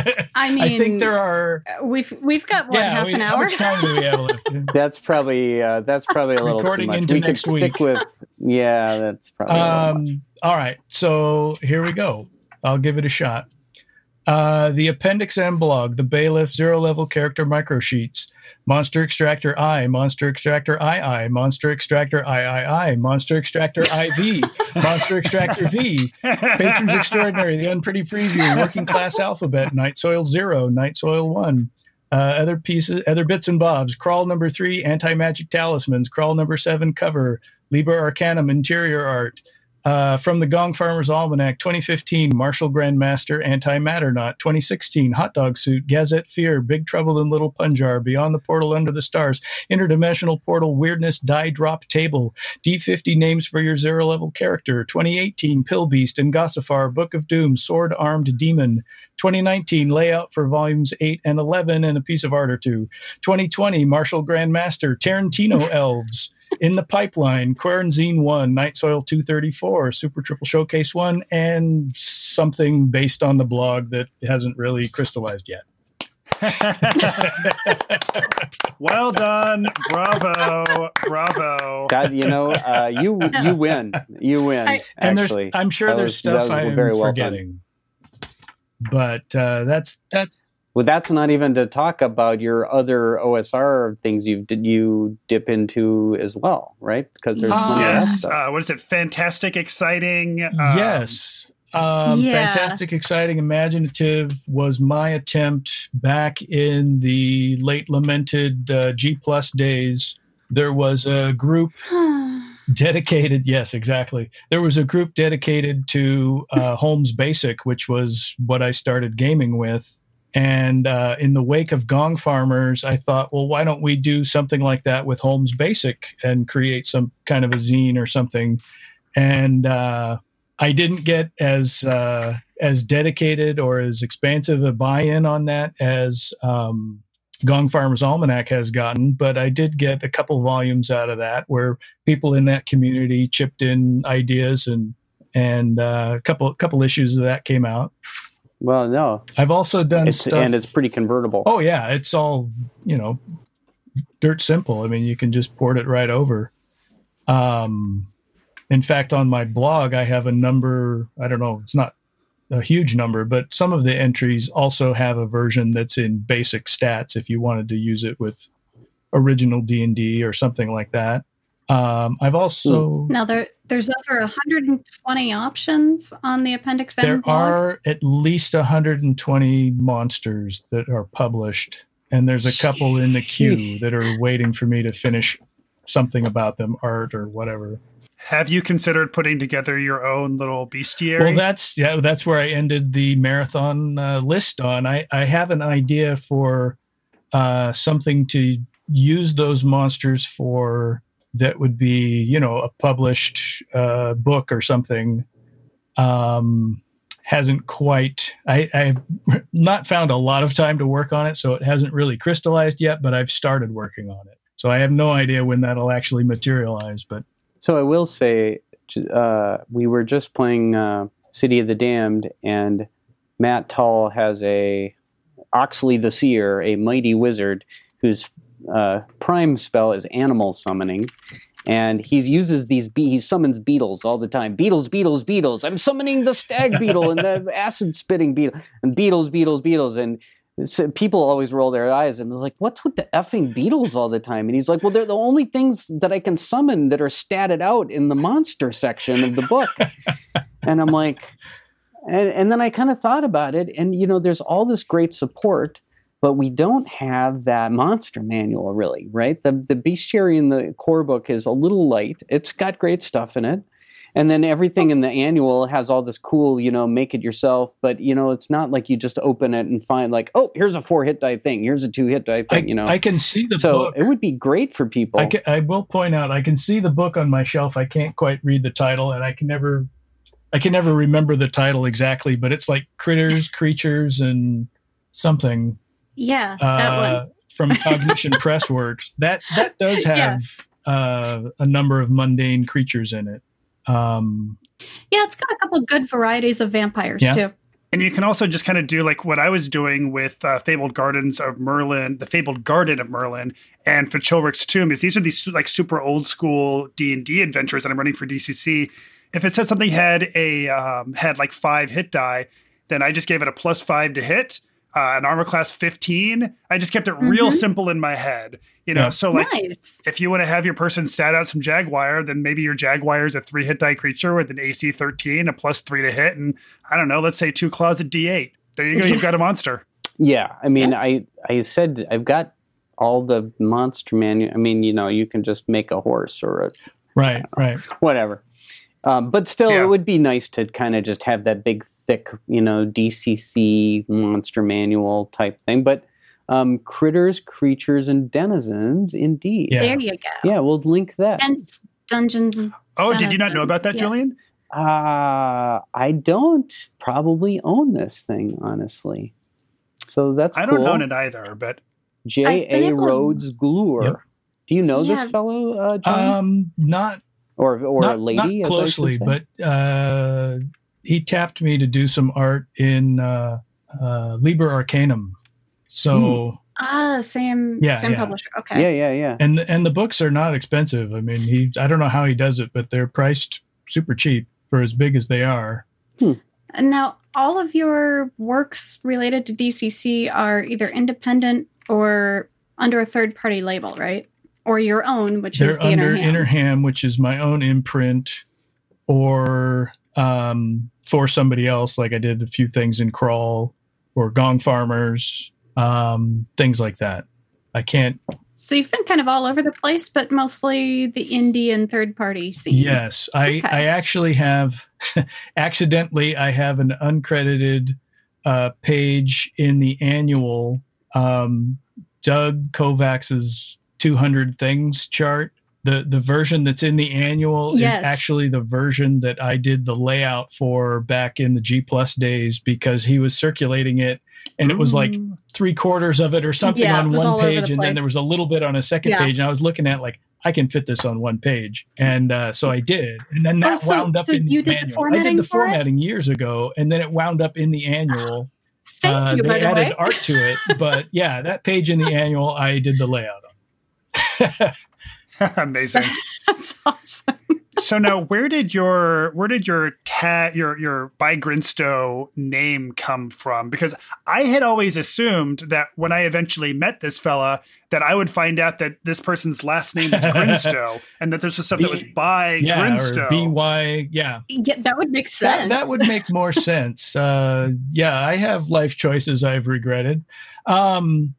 D: I mean,
E: I think there are.
D: We've we've got what
E: yeah,
D: half
E: we,
D: an hour.
E: How much time do we have left?
F: That's probably uh, that's probably a little
E: recording
F: too much.
E: into
F: we
E: next
F: could
E: week.
F: Stick with yeah, that's probably.
E: Um, all right, so here we go. I'll give it a shot. Uh, the Appendix M blog, the Bailiff Zero Level Character Microsheets, Monster Extractor I, Monster Extractor two, Monster Extractor three, Monster Extractor I V, Monster Extractor V, Patrons Extraordinary, The Unpretty Preview, Working Class Alphabet, Night Soil Zero, Night Soil One, uh, other pieces, other bits and bobs, Crawl Number Three, Anti-Magic Talismans, Crawl Number Seven cover, Liber Arcanum interior art. Uh, from the Gong Farmer's Almanac, twenty fifteen, Marshall Grandmaster, Anti-Matternaut, twenty sixteen, Hot Dog Suit, Gazette Fear, Big Trouble in Little Punjab, Beyond the Portal Under the Stars, Interdimensional Portal, Weirdness, Die Drop Table, D fifty Names for Your Zero-Level Character, twenty eighteen, Pill Beast and Gossifar, Book of Doom, Sword-Armed Demon, twenty nineteen, Layout for Volumes eight and eleven, and a piece of art or two, twenty twenty, Marshall Grandmaster, Tarantino Elves, In the Pipeline, Quarantine one, Night Soil two thirty-four, Super Triple Showcase one, and something based on the blog that hasn't really crystallized yet.
G: Well done. Bravo. Bravo.
F: God, you know, uh, you you win. You win,
E: I, and
F: actually.
E: I'm sure
F: that
E: there's
F: was,
E: stuff I'm
F: very well
E: forgetting. Done. But uh, that's that's
F: Well, that's not even to talk about your other O S R things you did you dip into as well, right? Because there's
G: uh,
F: plenty of that
G: yes.
F: stuff.
G: Uh, what is it? Fantastic, exciting. Um,
E: yes. Um,
D: Yeah.
E: Fantastic, exciting, imaginative was my attempt back in the late lamented uh, G Plus days. There was a group dedicated. Yes, exactly. There was a group dedicated to uh, Holmes Basic, which was what I started gaming with. And uh, in the wake of Gong Farmers, I thought, well, why don't we do something like that with Holmes Basic and create some kind of a zine or something? And uh, I didn't get as uh, as dedicated or as expansive a buy-in on that as um, Gong Farmers Almanac has gotten, but I did get a couple volumes out of that where people in that community chipped in ideas, and and uh, a couple couple issues of that came out.
F: Well, no.
E: I've also done
F: it's,
E: stuff.
F: And it's pretty convertible.
E: Oh, yeah. It's all, you know, dirt simple. I mean, you can just port it right over. Um, in fact, on my blog, I have a number. I don't know. It's not a huge number, but some of the entries also have a version that's in basic stats if you wanted to use it with original D and D or something like that. Um, I've also
D: now there there's over one hundred twenty options on the Appendix M
E: there
D: blog.
E: are at least one hundred twenty monsters that are published, and there's a couple in the queue that are waiting for me to finish something about them, art or whatever.
G: Have you considered putting together your own little bestiary?
E: Well, that's yeah, that's where I ended the marathon uh, list on. I, I have an idea for uh, something to use those monsters for. That would be, you know, a published uh, book or something. Um, hasn't quite, I, I've not found a lot of time to work on it, so it hasn't really crystallized yet, but I've started working on it. So I have no idea when that'll actually materialize. But
F: So I will say, uh, we were just playing uh, City of the Damned, and Matt Tull has a Oxley the Seer, a mighty wizard, whose uh, prime spell is animal summoning. And he uses these, be- he summons beetles all the time. Beetles, beetles, beetles. I'm summoning the stag beetle and the acid spitting beetle. And beetles, beetles, beetles. And so people always roll their eyes and they're like, what's with the effing beetles all the time? And he's like, well, they're the only things that I can summon that are statted out in the monster section of the book. And I'm like, and, and then I kind of thought about it. And, you know, there's all this great support, but we don't have that monster manual, really, right? The the bestiary in the core book is a little light. It's got great stuff in it. And then everything in the annual has all this cool, you know, make it yourself. But, you know, it's not like you just open it and find like, oh, here's a four hit die thing. Here's a two hit die thing,
E: I,
F: you know.
E: I can see the
F: so
E: book.
F: it would be great for people.
E: I, can, I will point out, I can see the book on my shelf. I can't quite read the title, and I can never, I can never remember the title exactly, but it's like Critters, Creatures, and something.
D: Yeah, that
E: uh,
D: one.
E: From Cognition Pressworks. That that does have yeah. uh, a number of mundane creatures in it. Um,
D: yeah, it's got a couple of good varieties of vampires yeah. too.
G: And you can also just kind of do like what I was doing with uh, Fabled Gardens of Merlin, the Fabled Garden of Merlin, and for Chilric's Tomb. Is these are these like super old school D and D adventures that I'm running for D C C. If it said something had a um, had like five hit die, then I just gave it a plus five to hit. Uh, an armor class fifteen. I just kept it real mm-hmm. simple in my head, you know. Yeah. So, like,
D: nice.
G: If you want to have your person stat out some Jaguar, then maybe your Jaguar is a three hit die creature with an A C thirteen, a plus three to hit, and I don't know, let's say two claws at D eight. There you go. You've got a monster.
F: Yeah, I mean, yeah. I I said I've got all the monster manual. I mean, you know, you can just make a horse or a
E: right, know, right,
F: whatever. Um, but still, yeah. it would be nice to kind of just have that big, thick, you know, D C C monster manual type thing. But um, Critters, Creatures, and Denizens, indeed.
D: Yeah. There you go.
F: Yeah, we'll link that.
D: And Dungeons and
G: Oh, Denizens. Did you not know about that, yes. Julian?
F: Uh, I don't probably own this thing, honestly. So that's
G: I
F: cool.
G: don't own it either, but...
F: J A. Rhodes Glure. Yep. Do you know yeah. this fellow, uh, John?
E: Um, not...
F: Or or
E: not,
F: a lady,
E: not closely, but uh, he tapped me to do some art in uh, uh, Liber Arcanum. So mm.
D: ah, same
E: yeah,
D: same
E: yeah.
D: publisher. Okay,
F: yeah, yeah, yeah.
E: And and the books are not expensive. I mean, he I don't know how he does it, but they're priced super cheap for as big as they are.
F: Hmm.
D: And now all of your works related to D C C are either independent or under a third party label, right? Or your own, which
E: They're
D: is the
E: under
D: Innerham.
E: Innerham, which is my own imprint, or um, for somebody else. Like I did a few things in Crawl or Gong Farmers, um, things like that. I can't.
D: So you've been kind of all over the place, but mostly the indie and third party scene.
E: Yes, I,
D: okay.
E: I actually have, accidentally, I have an uncredited uh, page in the annual, um, Doug Kovacs's two hundred things chart. The the version that's in the annual
D: yes.
E: is actually the version that I did the layout for back in the G Plus days, because he was circulating it and it was like three quarters of it or something
D: yeah,
E: on one page.
D: The
E: and then there was a little bit on a second yeah. page. And I was looking at like, I can fit this on one page. And uh, so I did. And then that
D: oh, so,
E: wound up
D: so
E: in
D: you
E: the
D: did
E: manual.
D: the formatting
E: I did the
D: for
E: formatting
D: it?
E: years ago. And then it wound up in the annual.
D: Thank
E: uh,
D: you,
E: they
D: by the
E: added
D: way.
E: art to it. But yeah, that page in the annual, I did the layout on.
G: Amazing.
D: That's awesome.
G: So now, where did your where did your ta- your your by Grinstow name come from? Because I had always assumed that when I eventually met this fella, that I would find out that this person's last name is Grinstow, and that there's stuff
E: B-
G: that was by
E: yeah,
G: Grinstow.
E: Or B Y, yeah.
D: Yeah, that would make sense.
E: That, that would make more sense. Uh, yeah, I have life choices I've regretted. Um,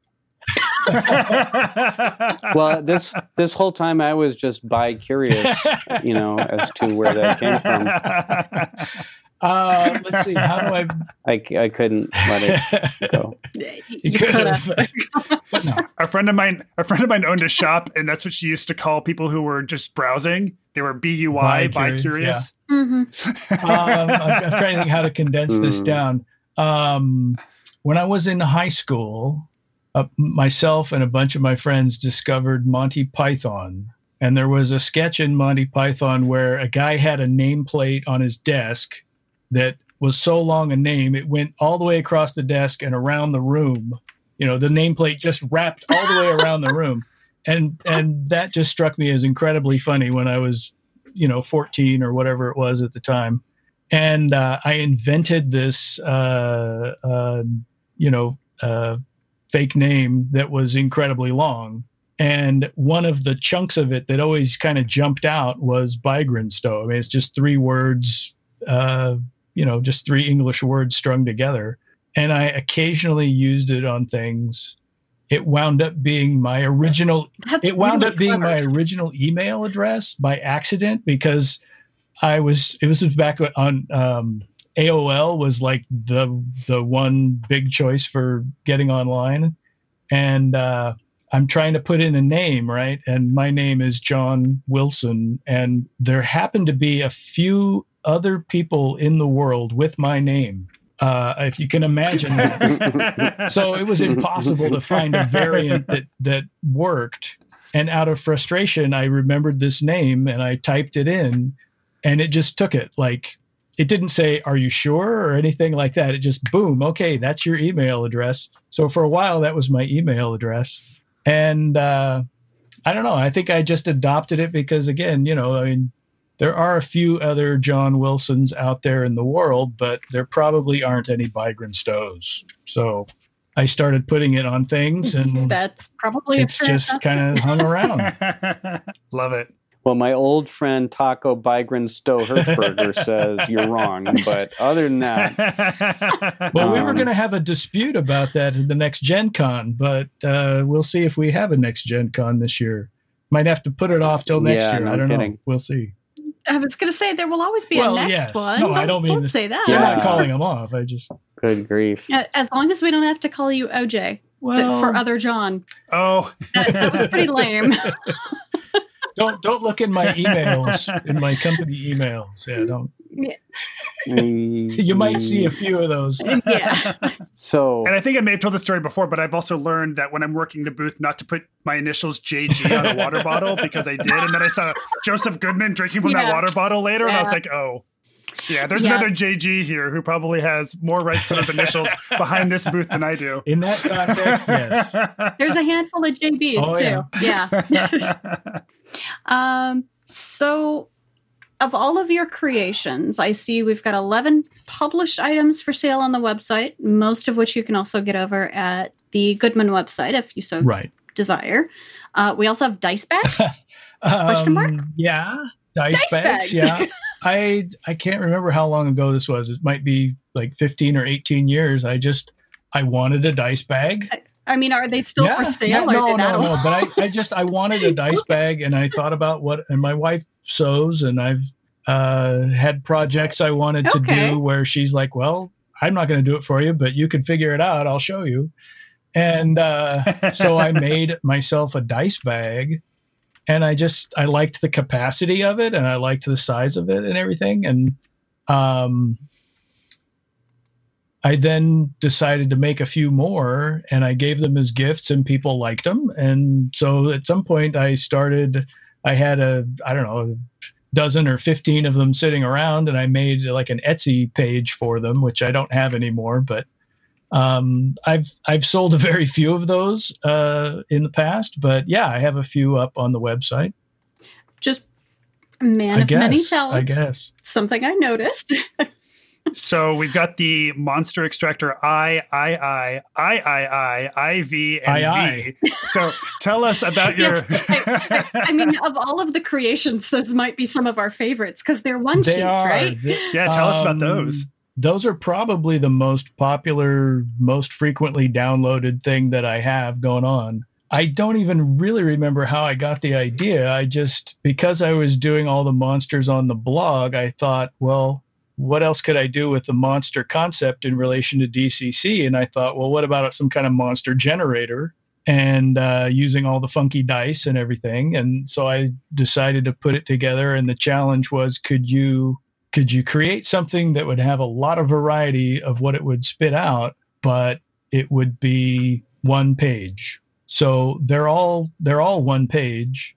F: well, this this whole time I was just bi curious, you know, as to where that came from.
E: Uh, let's see. How do I?
F: I, I couldn't let it go.
D: You, you could have.
E: No.
G: A a friend of mine, a friend of mine owned a shop, and that's what she used to call people who were just browsing. They were B U Y, bi-curious.
E: Yeah. Mm-hmm. um, I'm, I'm trying to think how to condense mm. this down. Um, when I was in high school, uh, myself and a bunch of my friends discovered Monty Python. And there was a sketch in Monty Python where a guy had a nameplate on his desk that was so long a name, it went all the way across the desk and around the room. You know, the nameplate just wrapped all the way around the room. And and that just struck me as incredibly funny when I was, you know, fourteen or whatever it was at the time. And uh, I invented this, uh, uh, you know, uh, fake name that was incredibly long. And one of the chunks of it that always kind of jumped out was Bygrenstow. I mean, it's just three words, uh, you know, just three English words strung together. And I occasionally used it on things. It wound up being my original.
D: That's
E: it wound
D: really
E: up being
D: clever.
E: my original email address by accident because I was. It was back on um, A O L was like the the one big choice for getting online, and uh, I'm trying to put in a name, right? And my name is John Wilson, and there happened to be a few other people in the world with my name. Uh, if you can imagine. So it was impossible to find a variant that, that worked. And out of frustration, I remembered this name and I typed it in and it just took it. Like, it didn't say, "Are you sure?" or anything like that. It just, boom, okay, that's your email address. So for a while, that was my email address. And uh, I don't know. I think I just adopted it because, again, you know, I mean, there are a few other John Wilsons out there in the world, but there probably aren't any Bygrenstows. So I started putting it on things, and
D: that's probably
E: it's just kind of hung around.
G: Love it.
F: Well, my old friend Taco Bygrenstow Hertzberger says you're wrong, but other than that,
E: well,
F: um,
E: we were going to have a dispute about that in the next Gen Con, but uh, we'll see if we have a next Gen Con this year. Might have to put it off till next
F: Yeah,
E: year.
F: no
E: I don't
F: kidding.
E: know. We'll see.
D: I was going to say there will always be
E: Well,
D: a next
E: yes.
D: one.
E: No,
D: don't,
E: I don't mean
D: don't
E: that-
D: say that.
E: I'm
F: Yeah.
E: not calling them off. I just
F: good grief.
D: Uh, As long as we don't have to call you O J
E: Well-
D: for other John.
G: Oh,
D: That, that was pretty lame.
E: don't don't look in my emails, in my company emails. Yeah, don't. You might see a few of those.
D: Yeah.
F: So,
G: and I think I may have told the story before, but I've also learned that when I'm working the booth, not to put my initials J G on a water bottle because I did. And then I saw Joseph Goodman drinking from that
D: Yeah.
G: water bottle later. And I was
D: Yeah.
G: like, oh, yeah, there's
D: Yeah.
G: another J G here who probably has more rights to those initials behind this booth than I do.
E: In that context, yes.
D: There's a handful of J Bs
E: Oh,
D: too.
E: yeah.
D: Yeah. um, so of all of your creations, I see we've got eleven published items for sale on the website, most of which you can also get over at the Goodman website if you so
E: Right.
D: desire. Uh, we also have dice bags. Question mark?
E: Um, yeah. Dice,
D: Dice
E: bags.
D: bags.
E: Yeah. I I can't remember how long ago this was. It might be like fifteen or eighteen years. I just I wanted a dice bag.
D: I mean, are they still
E: Yeah,
D: for sale?
E: yeah,
D: or
E: no,
D: did that
E: no,
D: all-
E: no. But I, I just I wanted a dice bag, and I thought about what. And my wife sews, and I've uh, had projects I wanted to
D: Okay.
E: do where she's like, "Well, I'm not going to do it for you, but you can figure it out. I'll show you." And uh, so I made myself a dice bag, and I just I liked the capacity of it, and I liked the size of it, and everything, and um. I then decided to make a few more, and I gave them as gifts, and people liked them. And so at some point I started, I had a, I don't know, a dozen or fifteen of them sitting around, and I made like an Etsy page for them, which I don't have anymore, but um, I've, I've sold a very few of those uh, in the past, but yeah, I have a few up on the website.
D: Just a man
E: I
D: of many
E: guess,
D: talents.
E: I guess.
D: Something I noticed.
G: So we've got the monster extractor I, I, I, I, I, I, I, V, and
E: I,
G: V. So tell us about your.
D: Yeah, I, I, I mean, of all of the creations, those might be some of our favorites because they're one
E: They
D: sheets,
E: are.
D: right?
E: They-
G: Yeah, tell us about
E: um,
G: those.
E: Those are probably the most popular, most frequently downloaded thing that I have going on. I don't even really remember how I got the idea. I just, because I was doing all the monsters on the blog, I thought, well, what else could I do with the monster concept in relation to D C C? And I thought, well, what about some kind of monster generator? and uh, using all the funky dice and everything. And so I decided to put it together. And the challenge was, could you could you create something that would have a lot of variety of what it would spit out, but it would be one page. So they're all they're all one page.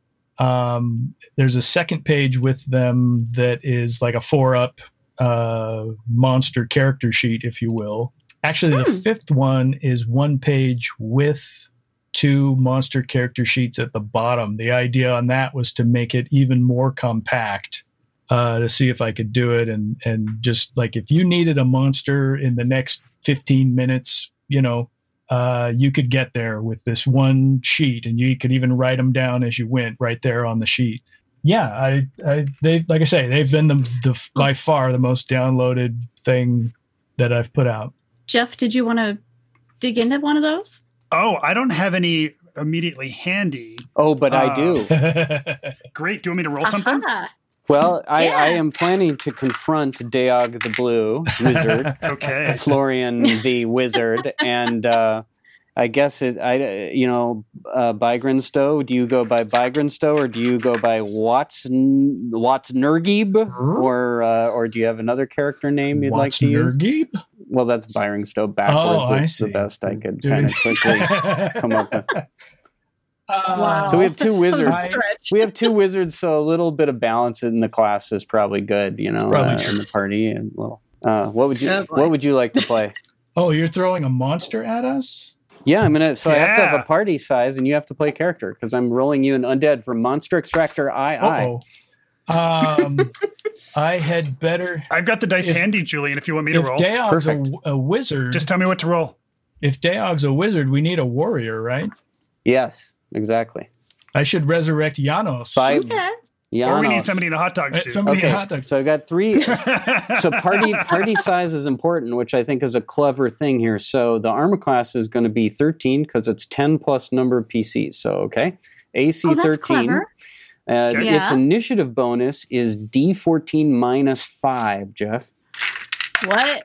E: Um, there's a second page with them that is like a four up uh, monster character sheet, if you will. Actually, the fifth one is one page with two monster character sheets at the bottom. The idea on that was to make it even more compact, uh, to see if I could do it. And, and just like, if you needed a monster in the next fifteen minutes, you know, uh, you could get there with this one sheet, and you could even write them down as you went right there on the sheet. Yeah, I, I they like I say, they've been the, the by far the most downloaded thing that I've put out.
D: Jeff, did you want to dig into one of those?
G: Oh, I don't have any immediately handy.
F: Oh, but uh, I do.
G: Great. Do you want me to roll something?
D: Aha.
F: Well, I,
D: Yeah.
F: I am planning to confront Daog the Blue Wizard,
G: Okay.
F: Florian the Wizard, and uh, I guess it. I you know uh, Bygrenstow. Do you go by Bygrenstow, or do you go by Watson Watsnergib, or uh, or do you have another character name you'd like to use?
E: Watsnergib?
F: Well, that's Byron Stowe backwards.
E: Oh, I
F: It's the
E: see.
F: best I could
E: Dude.
F: kind of quickly come up with.
D: Wow.
F: So we have two wizards.
D: That was a stretch.
F: We have two wizards, so a little bit of balance in the class is probably good, you know,
E: Probably
F: uh,
E: true.
F: in the party. And well, uh, what would you
D: Oh, boy.
F: What would you like to play?
E: Oh, you're throwing a monster at us?
F: Yeah, I'm gonna. So I have to have
G: Yeah.
F: a party size, and you have to play character because I'm rolling you an undead from Monster Extractor I I.
E: Uh-oh. Um, I had better.
G: I've got the dice
E: If-
G: handy, Julian, if you want me to
E: If
G: roll.
E: Daog's
F: Perfect.
E: a, a wizard,
G: Just tell me what to roll.
E: if Daog's a wizard, we need a warrior, right?
F: Yes, exactly.
E: I should resurrect Janos.
F: By
D: Okay.
G: Or we need
F: Janos.
G: somebody in a hot dog
E: Uh,
G: suit.
E: somebody in a
F: Okay,
E: hot dog.
F: so I got three. So party party size is important, which I think is a clever thing here. So the armor class is going to be thirteen because it's ten plus number of P Cs. So okay, A C
D: Oh, that's
F: thirteen.
D: clever.
F: Uh,
G: Okay.
F: Its
D: Yeah.
F: initiative bonus is D fourteen minus five. Jeff.
D: What?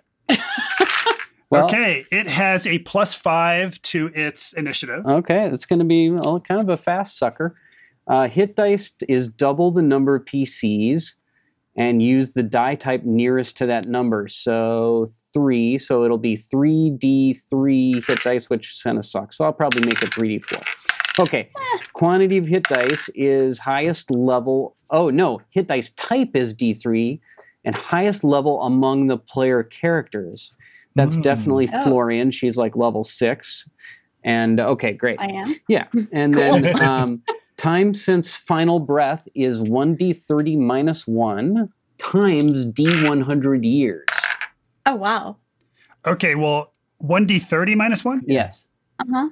F: Well,
G: Okay, it has a plus five to its initiative.
F: Okay, it's going to be well, kind of a fast sucker. Uh, hit dice is double the number of P Cs, and use the die type nearest to that number. So three, so it'll be three D three hit dice, which kind of sucks. So I'll probably make it three D four. Okay, quantity of hit dice is highest level. Oh no, hit dice type is D three, and highest level among the player characters. That's
E: Mm.
F: definitely
D: Oh.
F: Florian. She's like level six. And okay, great.
D: I am.
F: Yeah, and then um, time since final breath is one d thirty minus one times d one hundred years.
D: Oh, wow.
G: Okay, well, one d thirty minus one?
F: Yes,
D: Uh-huh.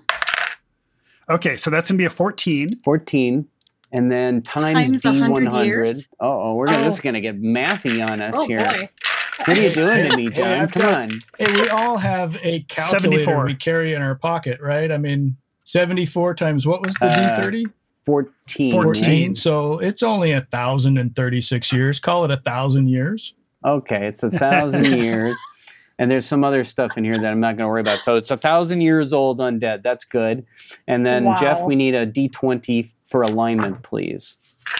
G: Okay, so that's going to be a fourteen.
F: fourteen, and then times,
D: Times
F: d one
D: one hundred
F: hundred.
D: years?
F: Oh, we're gonna,
D: Oh.
F: this is going to get mathy on us
D: Oh,
F: here.
D: boy.
F: What are you doing to me,
E: Hey,
F: John?
E: I've
F: Come
E: got-
F: on.
E: Hey, we all have a calculator
G: seventy-four.
E: we carry in our pocket, right? I mean, seventy-four times what was the
F: Uh,
E: D thirty?
F: fourteen.
G: fourteen.
E: So it's only a thousand and thirty-six years. Call it a thousand years.
F: Okay, it's a thousand years. And there's some other stuff in here that I'm not going to worry about. So it's a thousand years old undead. That's good. And then,
D: Wow.
F: Jeff, we need a d twenty for alignment, please.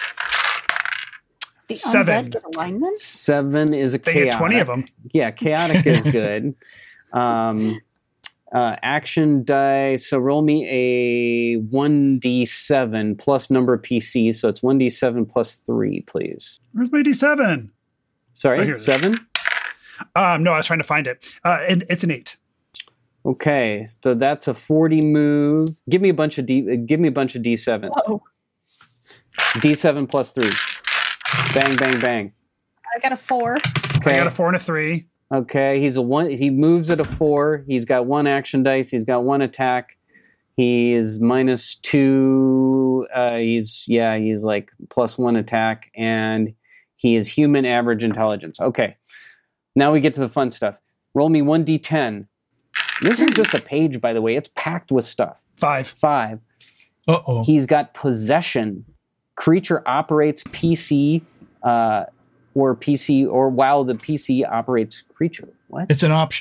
D: The
G: Seven.
D: undead get alignment?
F: Seven is a
G: They
F: chaotic.
G: get twenty of them.
F: Yeah, chaotic is good. Um, uh, action die. So roll me a one d seven plus number of P Cs. So it's one d seven plus three, please.
G: Where's my d seven?
F: Sorry,
G: Oh, here it is.
F: seven?
G: Um, no, I was trying to find it. Uh, and it's an eight.
F: Okay, so that's a forty move. Give me a bunch of D. uh, Give me a bunch of d sevens.
D: Oh,
F: d seven plus three. Bang, bang, bang.
D: I got a four.
F: Okay.
G: I got a four and a three.
F: Okay, he's a one. He moves at a four. He's got one action dice. He's got one attack. He is minus two. Uh, he's yeah. He's like plus one attack, and he is human average intelligence. Okay, now we get to the fun stuff. Roll me one d ten. This is just a page, by the way. It's packed with stuff.
G: Five.
F: Five.
E: Uh oh.
F: He's got possession. Creature operates P C, uh, or P C, or while the P C operates creature. What?
E: It's an option.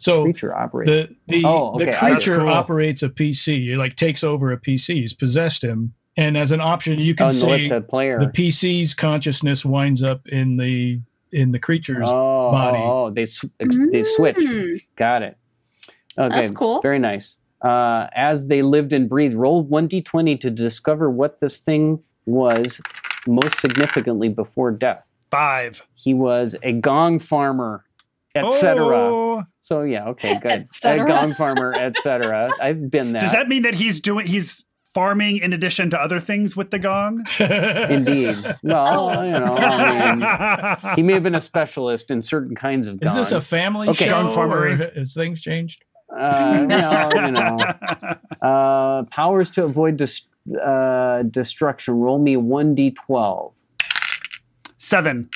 E: So
F: creature operates.
E: the the,
F: Oh, okay.
E: the
F: That's
E: creature
G: cool.
E: operates a P C. It like takes over a P C. He's possessed him, and as an option, you can
F: Oh, and let
E: say
F: the player.
E: the P C's consciousness winds up in the in the creature's
F: oh,
E: body.
F: oh, they sw- ex- they switch.
D: Mm.
F: Got it. Okay,
D: That's cool.
F: Very nice. Uh, as they lived and breathed, roll one d twenty to discover what this thing was most significantly before death.
G: Five.
F: He was a gong farmer, et cetera.
G: Oh.
F: So yeah, okay, good.
D: Et cetera.
F: A gong farmer, et cetera. I've been there.
G: Does that mean that he's doing he's farming in addition to other things with the gong?
F: Indeed. Well, you know, I mean, he may have been a specialist in certain kinds of
E: Is
F: gong.
E: this a family
F: Okay.
E: show?
G: Gong farmery.
E: Or has things changed?
F: Uh, well, you know, uh, powers to avoid dis- uh, destruction. Roll me one d twelve.
G: Seven.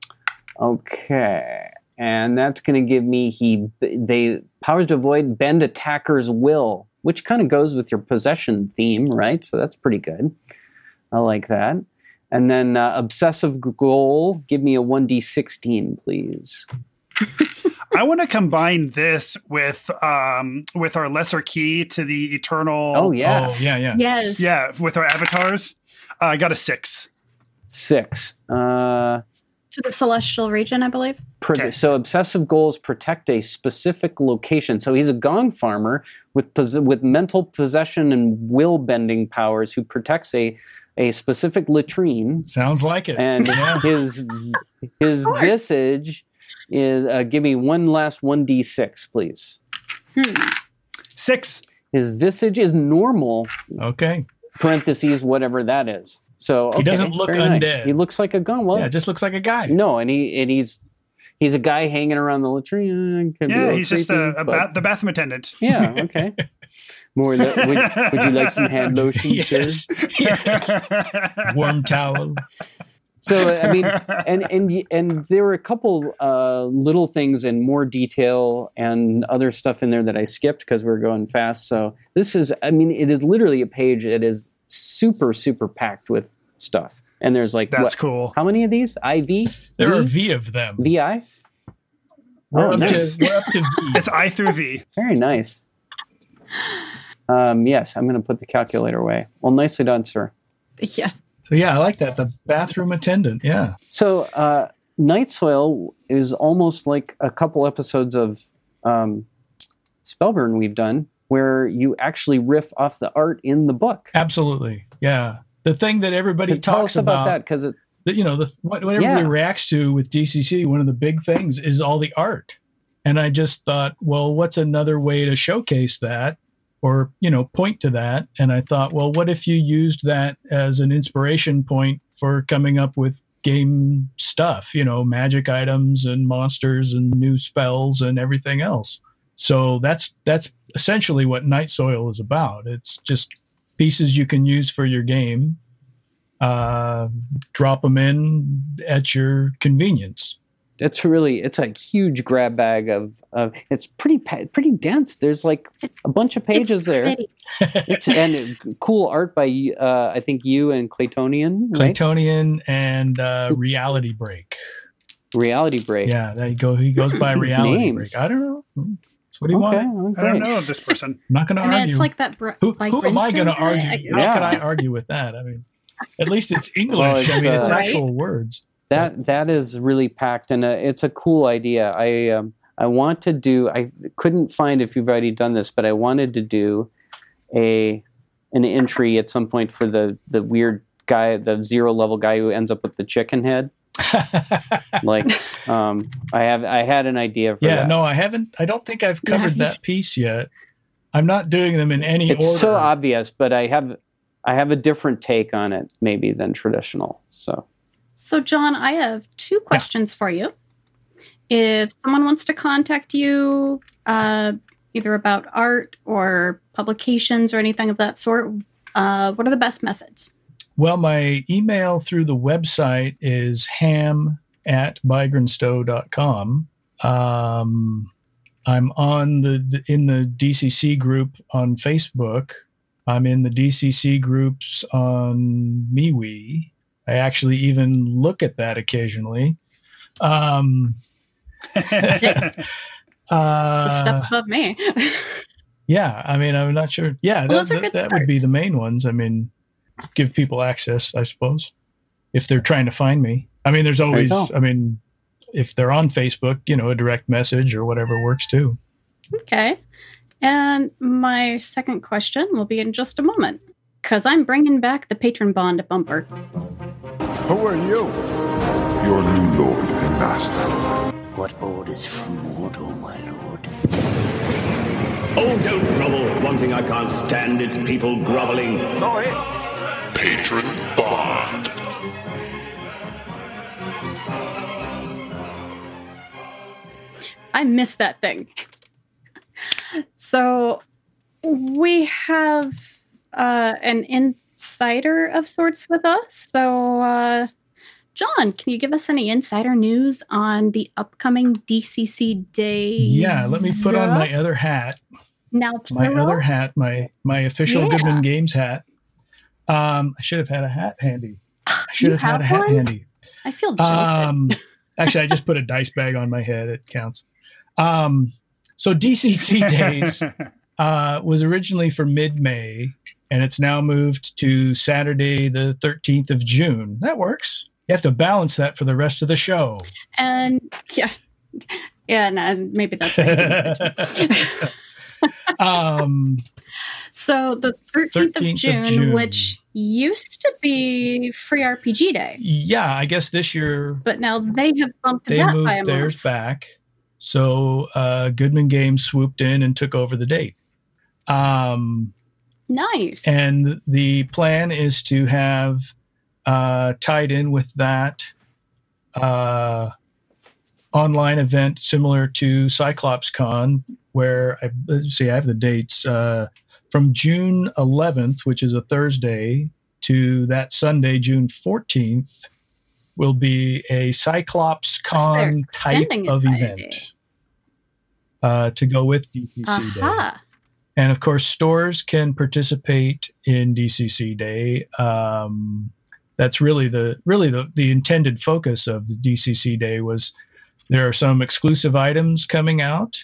F: Okay, and that's going to give me he they powers to avoid bend attacker's will, which kind of goes with your possession theme, right? So that's pretty good. I like that. And then uh, obsessive goal. Give me a one d sixteen, please.
G: I want to combine this with um with our lesser key to the eternal.
F: Oh yeah,
E: Oh yeah, yeah.
D: Yes.
G: yeah, with our avatars. Uh, I got a six.
F: six. Uh,
D: To the celestial region, I believe.
F: Pro-
G: Okay.
F: So obsessive goals protect a specific location. So he's a gong farmer with pos- with mental possession and will bending powers who protects a a specific latrine,
E: Sounds like it.
F: and
E: Yeah.
F: his his visage is uh, give me one last one d six, please.
G: Six.
F: His visage is normal.
E: Okay.
F: Parentheses whatever that is. So okay,
E: He doesn't look
F: very nice.
E: undead.
F: He looks like a gong. Well,
E: Yeah, it just looks like a guy.
F: no, and he and he's he's a guy hanging around the latrine. Could be a
G: Yeah,
F: little
G: he's just
F: creepy,
G: a, a
F: but-
G: ba- the bathroom attendant.
F: Yeah, okay. More than, would, would you like some hand lotion,
E: Yes.
F: sir?
E: Warm towel.
F: So I mean, and and and there were a couple uh, little things in more detail and other stuff in there that I skipped because we we're going fast. So this is, I mean, it is literally a page that is super super packed with stuff. And there's like
G: That's
F: what,
G: cool.
F: How many of these? I V?
E: There are
F: V?
E: V of them.
F: V I?
E: We're,
F: Oh,
E: up
F: nice.
E: to, we're up to V.
G: It's I through V.
F: Very nice. Um, yes, I'm going to put the calculator away. Well, nicely done, sir.
D: Yeah.
E: So yeah, I like that. The bathroom attendant. Yeah.
F: So, uh, Night Soil is almost like a couple episodes of um, Spellburn we've done, where you actually riff off the art in the book.
E: Absolutely. Yeah. The thing that everybody
F: So tell
E: talks
F: us about,
E: about,
F: that, because it.
E: that, you know, the what, what everybody
F: Yeah.
E: reacts to with D C C, one of the big things is all the art. And I just thought, well, what's another way to showcase that or, you know, point to that? And I thought, well, what if you used that as an inspiration point for coming up with game stuff, you know, magic items and monsters and new spells and everything else. So that's that's essentially what Night Soil is about. It's just pieces you can use for your game. Uh, drop them in at your convenience.
F: It's really, it's a huge grab bag of, of it's pretty, pa- pretty dense. There's like a bunch of pages
D: It's
F: there.
D: pretty.
F: It's, and cool art by, uh, I think you and Claytonian, right?
E: Claytonian and uh, Reality Break.
F: Reality Break.
E: Yeah, there you go. He goes by Reality
F: Names.
E: Break. I don't know. That's what he
F: Okay,
E: wanted.
F: well,
G: I don't
F: great.
G: know of this person.
E: I'm not going to
D: I
E: argue.
D: mean, it's like that. Br-
E: who
D: like
E: who am I going to
D: Brimstone guy,
E: argue?
D: I
E: How
D: guess.
F: Yeah.
E: can I argue with that? I mean, at least it's English.
F: Well, it's,
E: I mean, it's
F: uh,
E: actual words.
F: That that is really packed, and uh, it's a cool idea. I um, I want to do. I couldn't find if you've already done this, but I wanted to do a an entry at some point for the the weird guy, the zero level guy who ends up with the chicken head. Like, um, I have I had an idea for
E: Yeah,
F: that.
E: no, I haven't. I don't think I've covered
D: Nice.
E: that piece yet. I'm not doing them in any
F: It's
E: order.
F: so obvious, but I have I have a different take on it maybe than traditional. So.
D: So, John, I have two questions for you. If someone wants to contact you, uh, either about art or publications or anything of that sort, uh, what are the best methods?
E: Well, my email through the website is ham at bygrenstow dot com. Um, I'm on the, the in the D C C group on Facebook. I'm in the D C C groups on MeWe. I actually even look at that occasionally. Um, Uh,
D: It's a step above me.
E: Yeah, I mean, I'm not sure. Yeah,
D: Well,
E: that,
D: those are
E: that,
D: good
E: that would be
D: starts.
E: the main ones. I mean, give people access, I suppose, if they're trying to find me. I mean, there's
F: you
E: always,
F: go.
E: I mean, if they're on Facebook, you know, a direct message or whatever works too.
D: Okay. And my second question will be in just a moment, because I'm bringing back the Patron Bond bumper.
C: Who are you? Your new lord and master.
M: What orders from Mordor, my lord?
A: Oh, don't grovel. One thing I can't stand, it's people groveling.
C: Patron Bond.
D: I miss that thing. So we have uh, an insider of sorts with us. So, uh, John, can you give us any insider news on the upcoming D C C days?
E: Yeah, let me put on my other hat.
D: Now,
E: My
D: plural?
E: other hat, my my official
D: Yeah.
E: Goodman Games hat. Um, I should have had a hat handy. I should
D: You
E: have had a
D: have
E: hat
D: one?
E: handy.
D: I feel jilted.
E: Um, actually, I just put a dice bag on my head. It counts. Um, so D C C Days uh, was originally for mid-May, and it's now moved to Saturday, the thirteenth of June. That works. You have to balance that for the rest of the show.
D: And yeah, yeah, no, maybe that's what I did.
E: um,
D: So the thirteenth of
E: thirteenth
D: June,
E: of June.
D: which used to be Free R P G Day,
E: Yeah, I guess this year
D: but now they have bumped
E: they
D: that by a
E: moved
D: month.
E: theirs back. So uh, Goodman Games swooped in and took over the date. Um,
D: Nice.
E: And the plan is to have uh, tied in with that uh, online event similar to Cyclops Con, where I let's see, I have the dates uh, from June eleventh, which is a Thursday, to that Sunday, June fourteenth, will be a Cyclops
D: Plus they're
E: Con type
D: extending it
E: of
D: by a
E: event
D: day.
E: uh, to go with D C C Day.
D: Aha.
E: And of course, stores can participate in D C C Day. Um, that's really the really the, the intended focus of the D C C Day was there are some exclusive items coming out,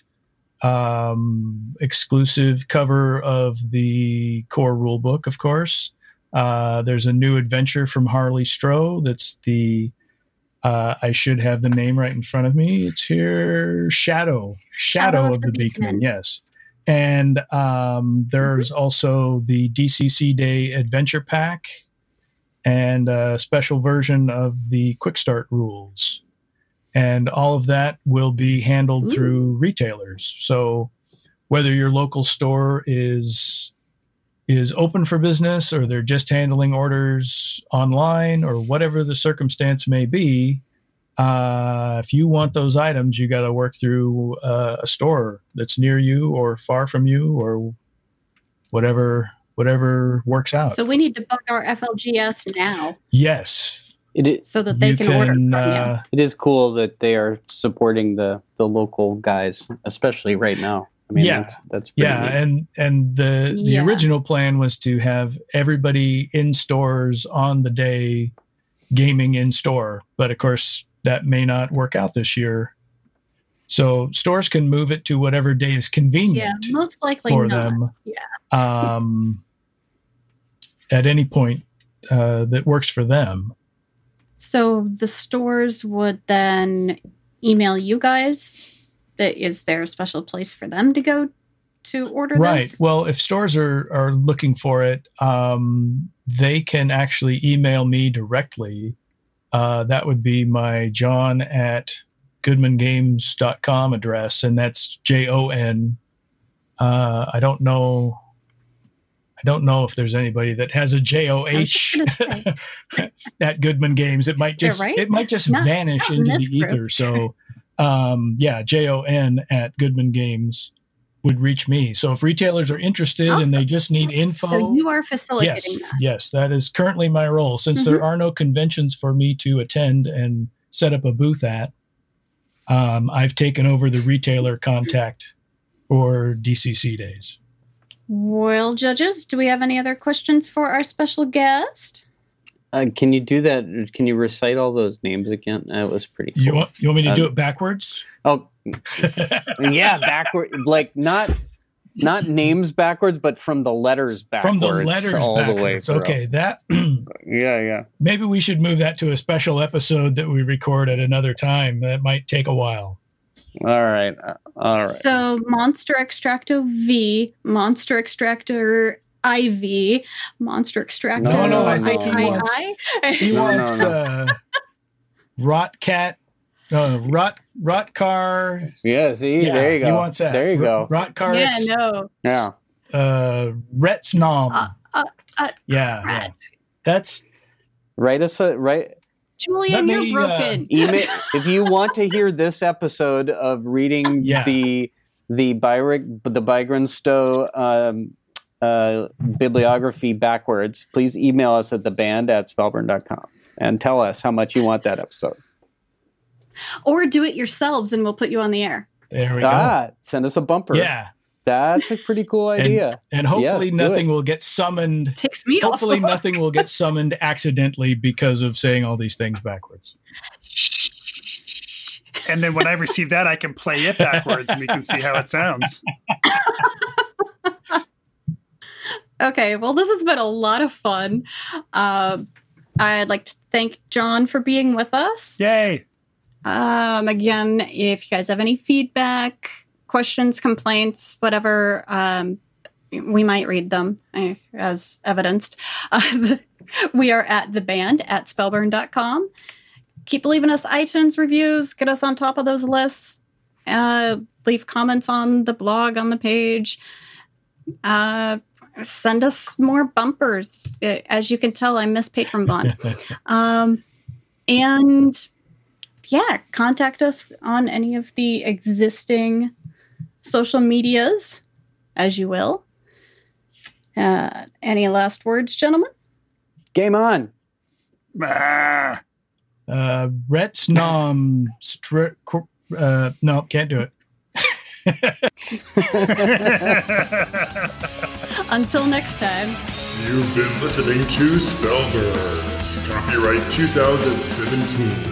E: um, exclusive cover of the core rulebook, of course. Uh, there's a new adventure from Harley Stroh. That's the uh, I should have the name right in front of me. It's here, Shadow, Shadow,
D: Shadow
E: of, the Beakman. Yes. And um, there's also the D C C Day Adventure Pack and a special version of the Quick Start rules. And all of that will be handled
D: Ooh.
E: through retailers. So whether your local store is is open for business or they're just handling orders online or whatever the circumstance may be, Uh, if you want those items, you got to work through uh, a store that's near you or far from you or whatever whatever works out.
D: So we need to book our F L G S now
E: Yes.
F: It is,
D: so that they
E: You
D: can, order from
E: can,
D: you.
E: uh,
F: it is cool that they are supporting the, the local guys, especially right now. I mean,
E: Yeah.
F: that's, that's pretty
E: Yeah,
F: neat.
E: and and the the
D: Yeah.
E: original plan was to have everybody in stores on the day gaming in store, but of course that may not work out this year. So stores can move it to whatever day is
D: Yeah,
E: convenient
D: most likely
E: for
D: not.
E: them.
D: Yeah.
E: Um, at any point uh, that works for them.
D: So the stores would then email you guys. Is there a special place for them to go to order
E: Right.
D: this?
E: Well, if stores are, are looking for it, um, they can actually email me directly. Uh, that would be my John at goodman games dot com address, and that's J O N. Uh, I don't know. I don't know if there's anybody that has a J O H at Goodman Games. It might
D: Yeah,
E: just
D: right?
E: it might just
D: Not-
E: vanish
D: not in
E: into the
D: this group.
E: ether. So, um, yeah, J O N at Goodman Games would reach me. So if retailers are interested and they
D: Awesome.
E: just need info,
D: So you are
E: yes,
D: facilitating that.
E: yes, that is currently my role. Since
D: Mhm.
E: there are no conventions for me to attend and set up a booth at, um, I've taken over the retailer contact for D C C days.
D: Well, judges, do we have any other questions for our special guest?
F: Uh, can you do that? Can you recite all those names again? That was pretty cool.
E: You want you want me to do
F: Um,
E: it backwards?
F: Oh, Yeah, backward, like not not names backwards, but from the letters backwards.
E: From the letters
F: all
E: backwards.
F: the way through.
E: Okay, that.
F: yeah, yeah.
E: Maybe we should move that to a special episode that we record at another time. That might take a while.
F: All right. All right.
D: So Monster Extracto V, Monster Extractor I V, Monster Extractor.
E: No, no, I think
F: no,
E: he
F: no.
E: wants.
D: I,
E: He
F: No, no,
E: wants
F: no.
E: uh, Rot Cat. No, Rot Rot Car.
F: Yeah, see,
E: Yeah,
F: there you go.
E: He wants that.
F: There you go.
E: Rot Car.
D: yeah,
E: Ex-
D: no.
F: Yeah.
E: Uh, Retsnom.
D: Uh, uh, uh,
E: yeah, yeah.
D: Rat.
E: That's
F: Write us a right.
D: Julian,
E: Let
D: you're
E: me, uh,
D: broken.
F: Email if you want to hear this episode of reading
E: Yeah.
F: the the Byrick the Bygren Stowe um, uh, bibliography backwards. Please email us at the band at spellburn dot com and tell us how much you want that episode.
D: Or do it yourselves and we'll put you on the air.
E: there we
F: Ah, send us a bumper.
E: go. Yeah,
F: That's a pretty cool
E: and,
F: idea.
E: and hopefully
F: Yes, do
E: nothing
F: it.
E: will get summoned.
D: Takes me
E: Hopefully
D: off.
E: nothing will get summoned accidentally because of saying all these things backwards.
G: And then when I receive that, I can play it backwards and we can see how it sounds.
D: Okay, well, this has been a lot of fun. Uh, I'd like to thank John for being with us.
G: Yay.
D: Um, again, if you guys have any feedback, questions, complaints, whatever, um, we might read them uh, as evidenced. Uh, the, we are at the band at spellburn dot com. Keep leaving us iTunes reviews, get us on top of those lists, uh, leave comments on the blog, on the page. Uh, send us more bumpers. Uh, As you can tell, I miss Patron Bond. um, and yeah, contact us on any of the existing social medias, as you will. Uh, any last words, gentlemen?
F: Game on.
G: Ah.
E: Uh, Retsnom. Stri- cor- uh, no, can't do it.
D: Until next time.
C: You've been listening to Spellburn. Copyright two thousand seventeen.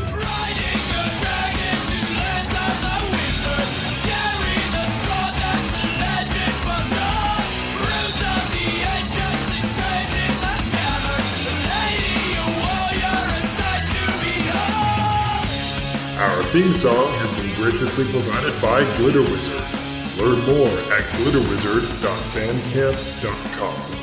C: Our theme song has been graciously provided by Glitter Wizard. Learn more at glitter wizard dot bandcamp dot com.